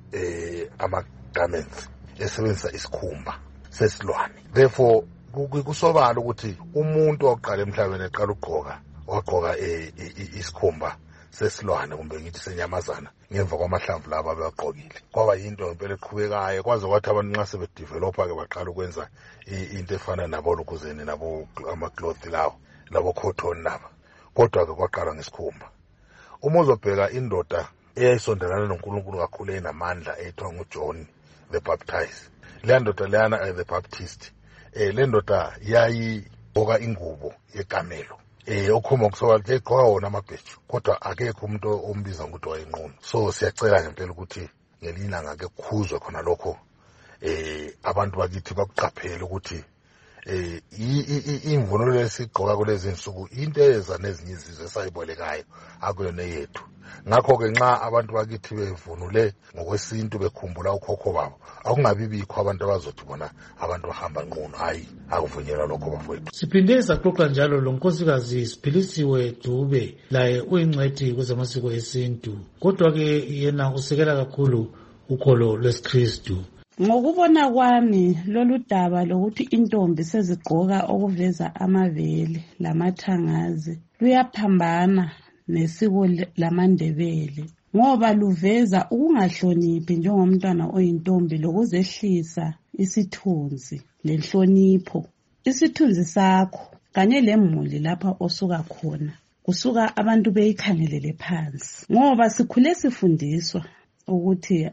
ama-garments esebenzisa isikhumba sesilwane. Therefore kusobala ukuthi umuntu oqala emhlabeni eqala wagqoka isikhumba sesilwane kumbe ngithi senyamazana ngemva kwamahlamvu laba abagqokile. Kwaba yinto ngempela eqhubekayo kwaze kwathi abantu nxa sebedevelopa-ke baqala ukwenza into efana nabo lokuzeni nabo ama-cloth lawo labo cotton laba, kodwa-ke kwaqala ngesikhumba. Uma uzobheka indoda eyayisondelana noNkulunkulu kakhulu enamandla ethiwa nguJohn the Baptist, le ndoda leyana the Baptist, le ndoda yayigqoka ingubo yekamelo. Okhuma kusoka igqoka wona amabheju, kodwa akekho umuntu ombiza ukuthi wayinqunu. So siyacela ngempela ukuthi ngelinye ilanga ke kukhuzwe khona lokho, abantu bakithi bakuqaphele ukuthi imvunulo esigqoka kulezi insuku into eza nezinye izizwe esayibolekayo akuyona yethu. Ngakho-ke nxa abantu bakithi bevunule ngokwesintu bekhumbula ukhokho babo, akungabibikho abantu abazothi bona abantu bahamba nqunu. Hayi, akuvunyelwa lokho bafowethu. Siphinde saxoxa njalo lo nkosikazi Siphilisiwe Dube, laye uyingcwethi kwezamasiko esintu, kodwa-ke yena usekela kakhulu ukholo lwesiKristu. Ngokubona kwami lolu daba lokuthi intombi sezigqoka okuveza amabele lamathangazi luyaphambana nesiko lamaNdebele, ngoba luveza ukungahloniphi njengomntwana oyintombi lokuzehlisa isithunzi lenhlonipho. Isithunzi sakho kanye lemuli lapha osuka khona kusuka abantu beyikhangelele phansi, ngoba sikhule sifundiswa ukuthi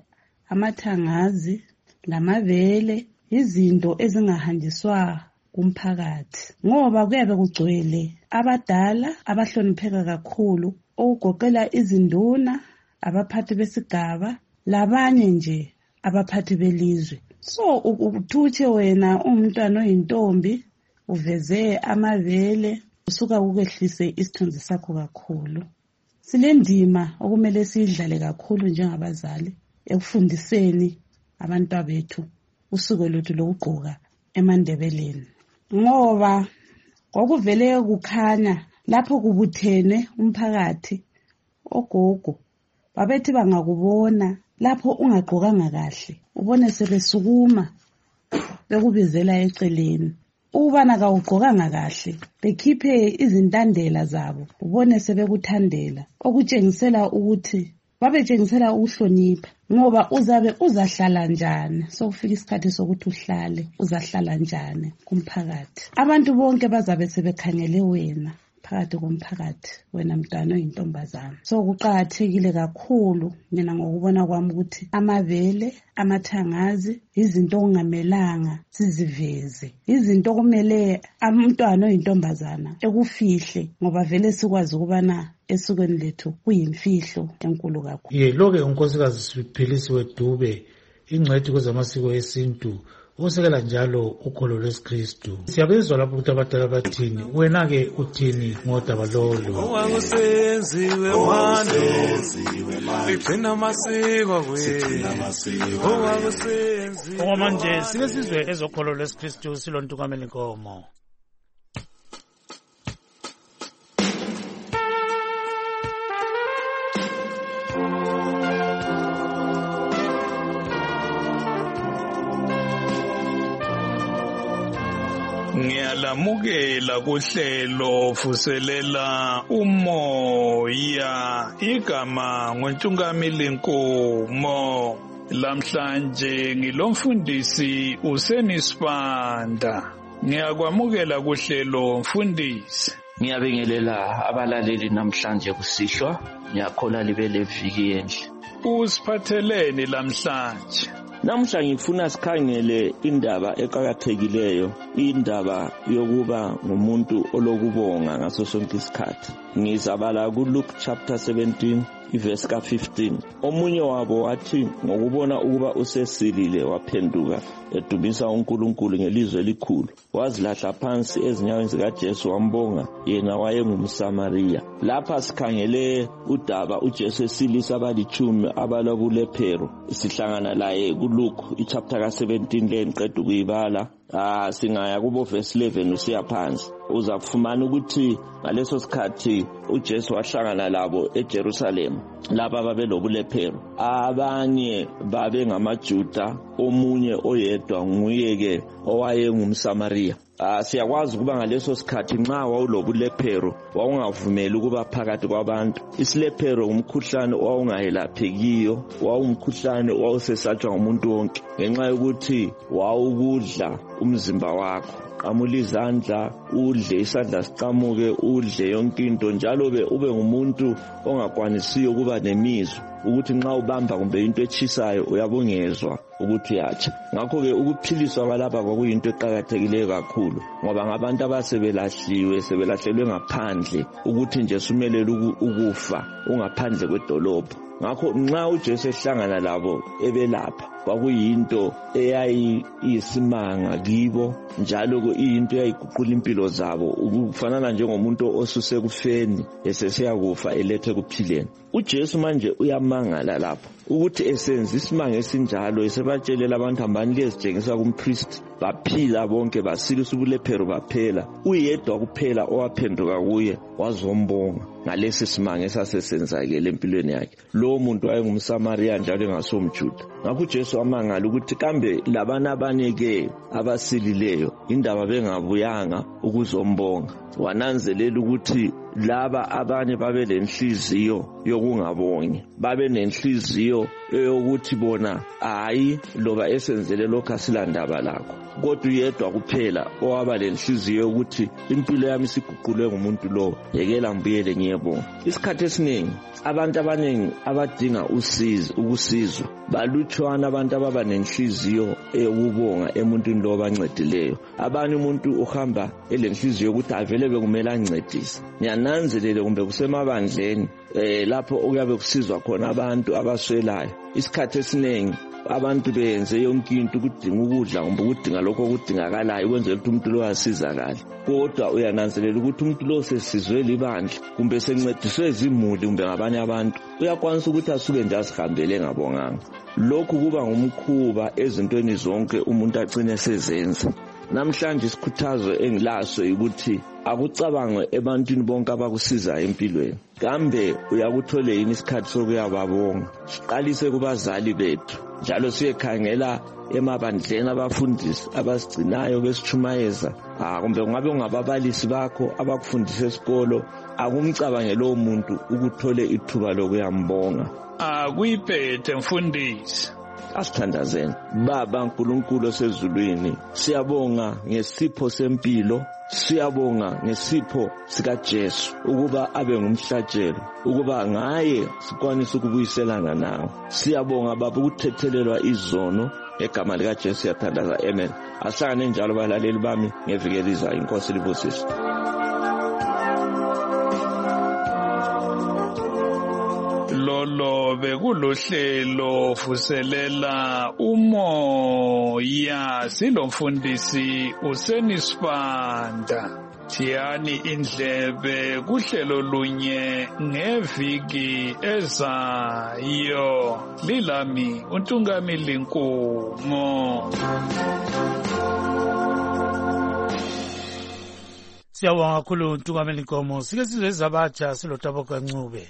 amathangazi lamabele izinto ezingahanjiswa kumphakathi, ngoba kuyabe kugcwele abadala abahlonipheka kakhulu okugoqela izinduna, abaphathi besigaba labanye nje abaphathi belizwe. So uthutshe wena umntwana oyintombi uveze amabele usuka ukwehlise isithunzi sakho kakhulu. Silendima okumele siyidlale kakhulu njengabazali ekufundiseni abantu bethu usuku lwethu lokugqoka emaNdebeleni, ngoba kwakuvele kukhanya lapho kubuthene umphakathi. Ogogo babethi bangakubona lapho ungagqokanga kahle ubone sebesukuma bekubizela eceleni. Ukubana kawugqokanga kahle bekhiphe izintandela zabo ubone sebekuthandela, okutshengisela ukuthi babetshengisela ukuhlonipha, ngoba uzabe uzahlala njani sokufika isikhathi sokuthi uhlale uzahlala njani kumphakathi. Abantu bonke bazabe sebekhangele wena phakathi komphakathi wena mntwana oyintombazana. So kuqakathekile kakhulu mina ngokubona kwami ukuthi amabele, amathangazi izinto okungamelanga siziveze, izinto kumele umntwana oyintombazana ekufihle ngoba vele sikwazi ukubana esukweni lethu kuyimfihlo enkulu kakhulu. Lo-ke unkosikazi Siphilisiwe Dube, ingcwethi kwezamasiko esintu, usekela njalo ukholo lwesikristu. Siyabezwa lapho ukuthi abadala bathini, wena-ke uthini ngodaba lolu? Owakusenziwe manje ligcina amasiko okwamanje sike sizwe ezokholo lwesikristu silontukamela inkomo. Ngiyalamukela kuhlelo vuselela umoya, igama ngoNtungameli Nkomo. Lamhlanje ngilomfundisi uSenisibanda. Ngiyakwamukela kuhlelo mfundisi. Ngiyabingelela abalaleli namhlanje kusihlwa, ngiyakhola libe leviki enhle. Usiphatheleni lamhlanje? Namuhla ngifuna sikhangele indaba eqhakathekileyo, indaba yokuba ngumuntu olokubonga ngaso sonke isikhathi. Ngizabala kuLuke chapter 17 verse ka 15. Omunye wabo wathi ngokubona ukuba usesilile waphenduka edumisa uNkulunkulu ngelizwi elikhulu. Wazilahla phansi ezinyaweni zikaJesu wambonga, yena wayengumSamariya. Lapha sikhangele udaba uJesu esilisa abalitshumi abalobulephero. Sihlangana laye kuLuke chapter ka 17 le ngiqeda ukuyibala. Singaya kubo verse 11 usiya phansi. Uzakufumana ukuthi ngaleso sikhathi uJesu wahlangana labo eJerusalem, laba babelobulephero. Abanye babe ngamaJuda, omunye oyedwa nguyeke owayengumSamariya. Siyakwazi ukuba ngaleso sikhathi nxa wawulobulephero wawungavumeli ukuba phakathi kwabantu. Isilephero umkhuhlane owawungayelaphekiyo, wawumkhuhlane owawusesatshwa ngumuntu wonke ngenxa yokuthi wawukudla umzimba wakho. Qamula izandla, udle isandla siqamuke, udle yonke into, njalo ube ngumuntu ongakwanisiyo ukuba nemizwa ukuthi nxa ubamba kumbe into echisayo uyabongezwa ukuthi uyatsha. Ngakho-ke ukuphiliswa kwalapha kwakuyinto eqakathekileyo kakhulu ngoba ngabantu abasebelahliwe, sebelahlelwe ngaphandle ukuthi nje sumelele ukufa ungaphandle kwedolobho. Ngakho nxa uJesu ehlangana labo ebelapha kwakuyinto eyayisimanga kibo, njalo iyinto eyayiguqula impilo zabo, ukufanana njengomuntu osuse kufeni esesiya kufa elethe kuphileni. uJesu manje uyamangala lapho ukuthi esenza isimanga esinjalo, esebatshelela abantu hambani liyezitshengisa kumpriest, baphila bonke basilisa ubulephero baphela. Uyedwa kuphela owaphenduka kuye wazombonga ngalesi simanga esasesenzakele empilweni yakhe. Lo muntu wayengumSamariya njalo engasomJuda. Ngakho uJesu wamangala ukuthi kambe labana abanike abasilileyo indaba bengabuyanga ukuzombonga. Wananzelela ukuthi laba abanye babe lenhliziyo yokungabongi, babe nenhliziyo yokuthi bona hayi loba esenzele lokho asilandaba lakho, kodwa uyedwa kuphela owaba lenhliziyo yokuthi impilo yami siguqulwe ngumuntu lo, yekela ngibuyele ngiyebonga. Isikhathi esiningi abantu abaningi abadinga ukusizwa balutshwana abantu ababa nenhliziyo eyokubonga emuntwini lo bancedileyo. Abanye umuntu uhamba elenhliziyo ukuthi avele bekumele ancedise. Ngiyananzelela kumbe kusemabandleni lapho okuyabe kusizwa khona abantu abaswelayo. Isikhathi esiningi abantu benze yonke into ukudinga ukudla kumbe ukudinga lokho okudingakalayo ukwenzela ukuthi umuntu lo asizakale. Kodwa uyananzelela ukuthi umuntu lo sesizwe libandla kumbe sencediswe izimuli kumbe ngabanye abantu, uyakwanisa ukuthi asuke nje asihambele ngabonganga. Lokhu kuba ngumkhuba ezintweni zonke umuntu agcine sezenza. Namhlanje isikhuthazo engilaso ukuthi akucabangwe ebantwini bonke abakusiza empilweni. Kambe uyakuthole yini isikhathi sokuyababonga? Siqalise kubazali bethu, njalo siyekhangela emabandleni abafundisi abasigcinayo besitshumayeza. Kumbe ungabe ungababalisi bakho abakufundisa esikolo, akumcabange lowo muntu ukuthole ithuba lokuyambonga. Akuyiphethe mfundisi. Asithandazeni. Baba uNkulunkulu osezulwini, siyabonga ngesipho sempilo, siyabonga ngesipho sikaJesu ukuba abe ngumhlatshelo, ukuba ngaye sikwanise ukubuyiselana nawe. Siyabonga Baba ukuthethelelwa izono egama likaJesu siyathandaza. Amen. Ahlangane njalo balaleli bami ngevikeliza. Inkosi libusise. Lolo bekulohlelo vuselela umoya silomfundisi uSenisibanda. Thiyani indlebe kuhlelo lunye ngeviki ezayo. Lilami uNtungamili Nkomo. Siyabonga kakhulu uNtungamili Nkomo. Sike sizwe izabatsha siloTaboka Ncube.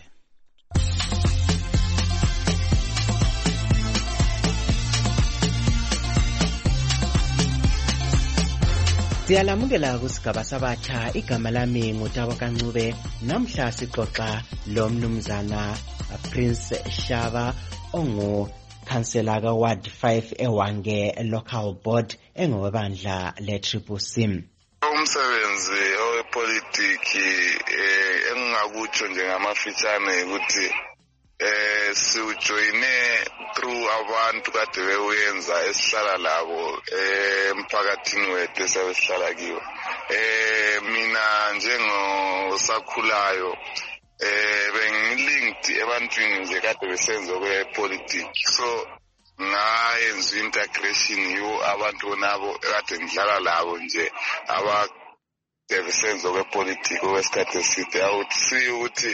Siyalamukela kusigaba sabatsha. Igama lami nguTaboka Ncube. Namhla sixoxa lo mnumzana Prince Shaba ongu-Councillor ka-Ward 5 eWange Local Board engowebandla le-CCC. Umsebenzi owepolitiki engingakutsho njengamafitshane ukuthi siujoyine through abantu kade bewenza esihlala labo emphakathini wethu esesihlala kiwo. Mina njengosakhulayo bengilinked ebantwini nje kade besenza kwepolitiki, so ngayenza integration yiwo abantu nabo kade ngidlala labo nje besenza kwepolitiki okwesikhathi eside. I would see ukuthi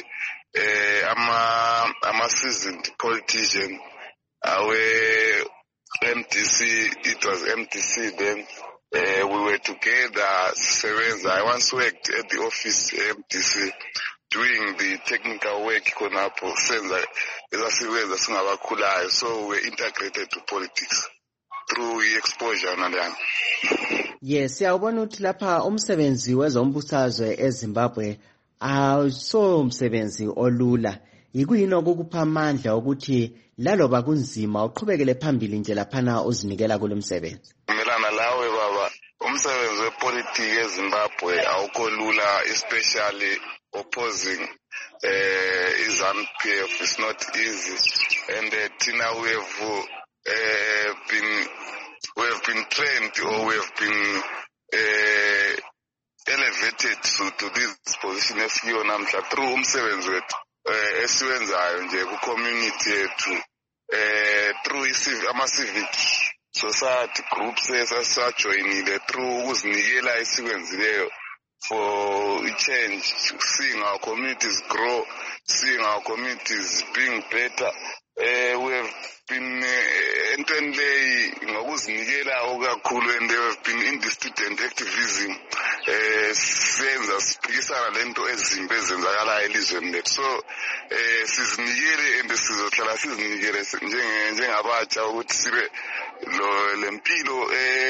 ama-seasoned politician MDC, it was MDC then, we were together, sevenza. I once worked at the office MDC doing the technical work khonapho senza ezasebenza singabakhulayo, so we were integrated to politics through exposure nalana. Yes, siyabona ukuthi lapha umsebenzi wezombusazwe eZimbabwe awuso umsebenzi olula. Yikuyini okukupha amandla ukuthi laloba kunzima uqhubekele phambili nje laphana uzinikela kulo msebenzi? Melana lawe baba, umsebenzi wepolitiki eZimbabwe awukho lula, especially opposing ZANU-PF. It's not easy, and Tina we have been trained, or we have been elevated to this position esiyo namhla through umsebenzi wethu esiwenzayo nje ku-community yethu, through ama-civic society groups esajoyinile, through ukuzinikela esikwenzileyo for change, seeing our communities grow, seeing our communities being better. We have been entweni leyi ngokuzinikela okakhulu, and they have been in the student activism senza siphikisana lento ezimbi ezenzakala elizweni lethu. So sizinikele and sizohlala sizinikele njengabatsha ukuthi sibe lempilo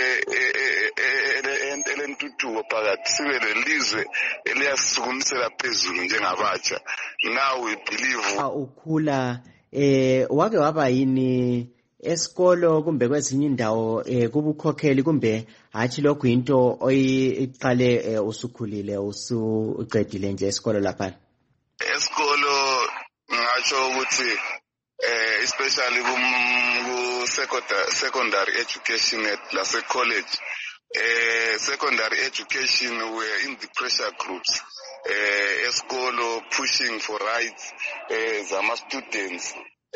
elentuthuko phakathi, sibe lelizwe eliyasisukumisela phezulu njengabatsha. Now we believe ukhula wake waba yini esikolo kumbe kwezinye indawo kubukhokheli, kumbe hathi lokhu into oyiqale usukhulile usuqedile nje esikolo lapha? Esikolo ngatsho ukuthi especially ku secondary education at lase college, secondary education were in the pressure groups, esikolo pushing for rights zama students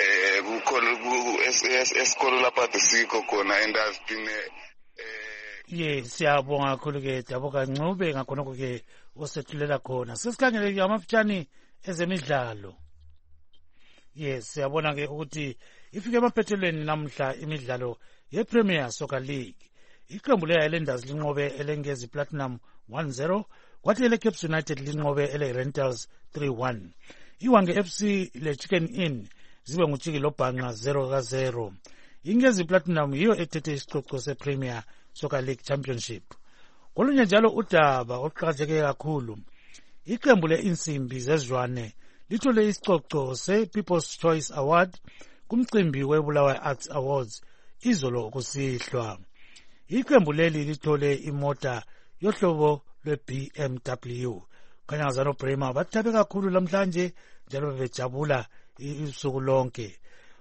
esikolo lapha desiko khona, and I've been yes, siyabonga kakhulu ke Taboka Ncube ngakhonoko ke osethulela khona. Sesikhangele amafitshane ezemidlalo. Yes, siyabona ke ukuthi ifike emaphethelweni namhla imidlalo yePremier Soccer League. Iqembu le-Highlanders linqobe elengezi Platinum 1-0, kwathi ele-Caps United linqobe ele-Rentals 3-1. Iwange FC le-Chicken Inn zibe nguchiki lobhanqa 0-0. Ingezi Platinum yiyo ethethe isicoco sePremier Soccer League Championship. Kolunye njalo udaba oqhakatheke kakhulu, iqembu le-Insimbi zezwane lithole isicoco se-People's Choice Award kumcimbi weBulawayo Arts Awards izolo kusihlwa. Iqembu leli lithole imota yohlobo lwe-BMW. Kanyazano Brema bathabe kakhulu lamhlanje njalo bejabula isuku lonke.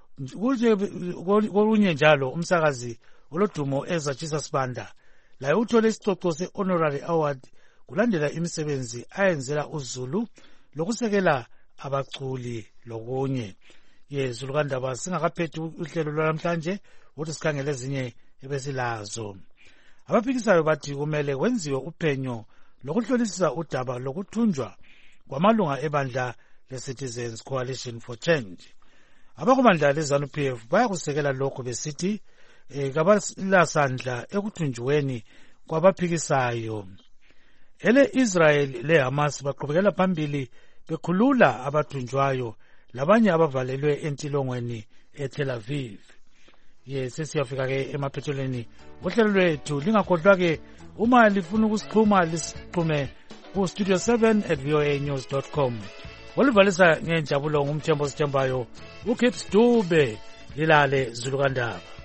Kolunye njalo umsakazi olodumo ezatshisa sibanda laye uthole isicoco se-honorary award kulandela imisebenzi ayenzela uZulu lokusekela abaculi lokunye. Zulu kandaba singakaphethi uhlelo lwanamhlanje ukuthi sikhangele ezinye ebesilazo. Abaphikisayo bathi kumele kwenziwe uphenyo lokuhlolisisa udaba lokuthunjwa kwamalunga ebandla le-Citizens Coalition for Change. Abakumandla le-ZANU-PF bayakusekela lokho besithi kabalasandla ekuthunjweni kwabaphikisayo. Israel le-Hamas baqhubekela phambili bekhulula abathunjwayo labanye abavalelwe entilongweni eTel Aviv. Sesiyafika-ke emaphethelweni uhlelo lwethu. Lingakhohlwa-ke uma lifuna ukusixhuma lisixhume ku-studio 7@voanews.com. Olivalisa ngenjabulo ngumthembo sithembayo uKips Dube. Lilale Zulu kandaba.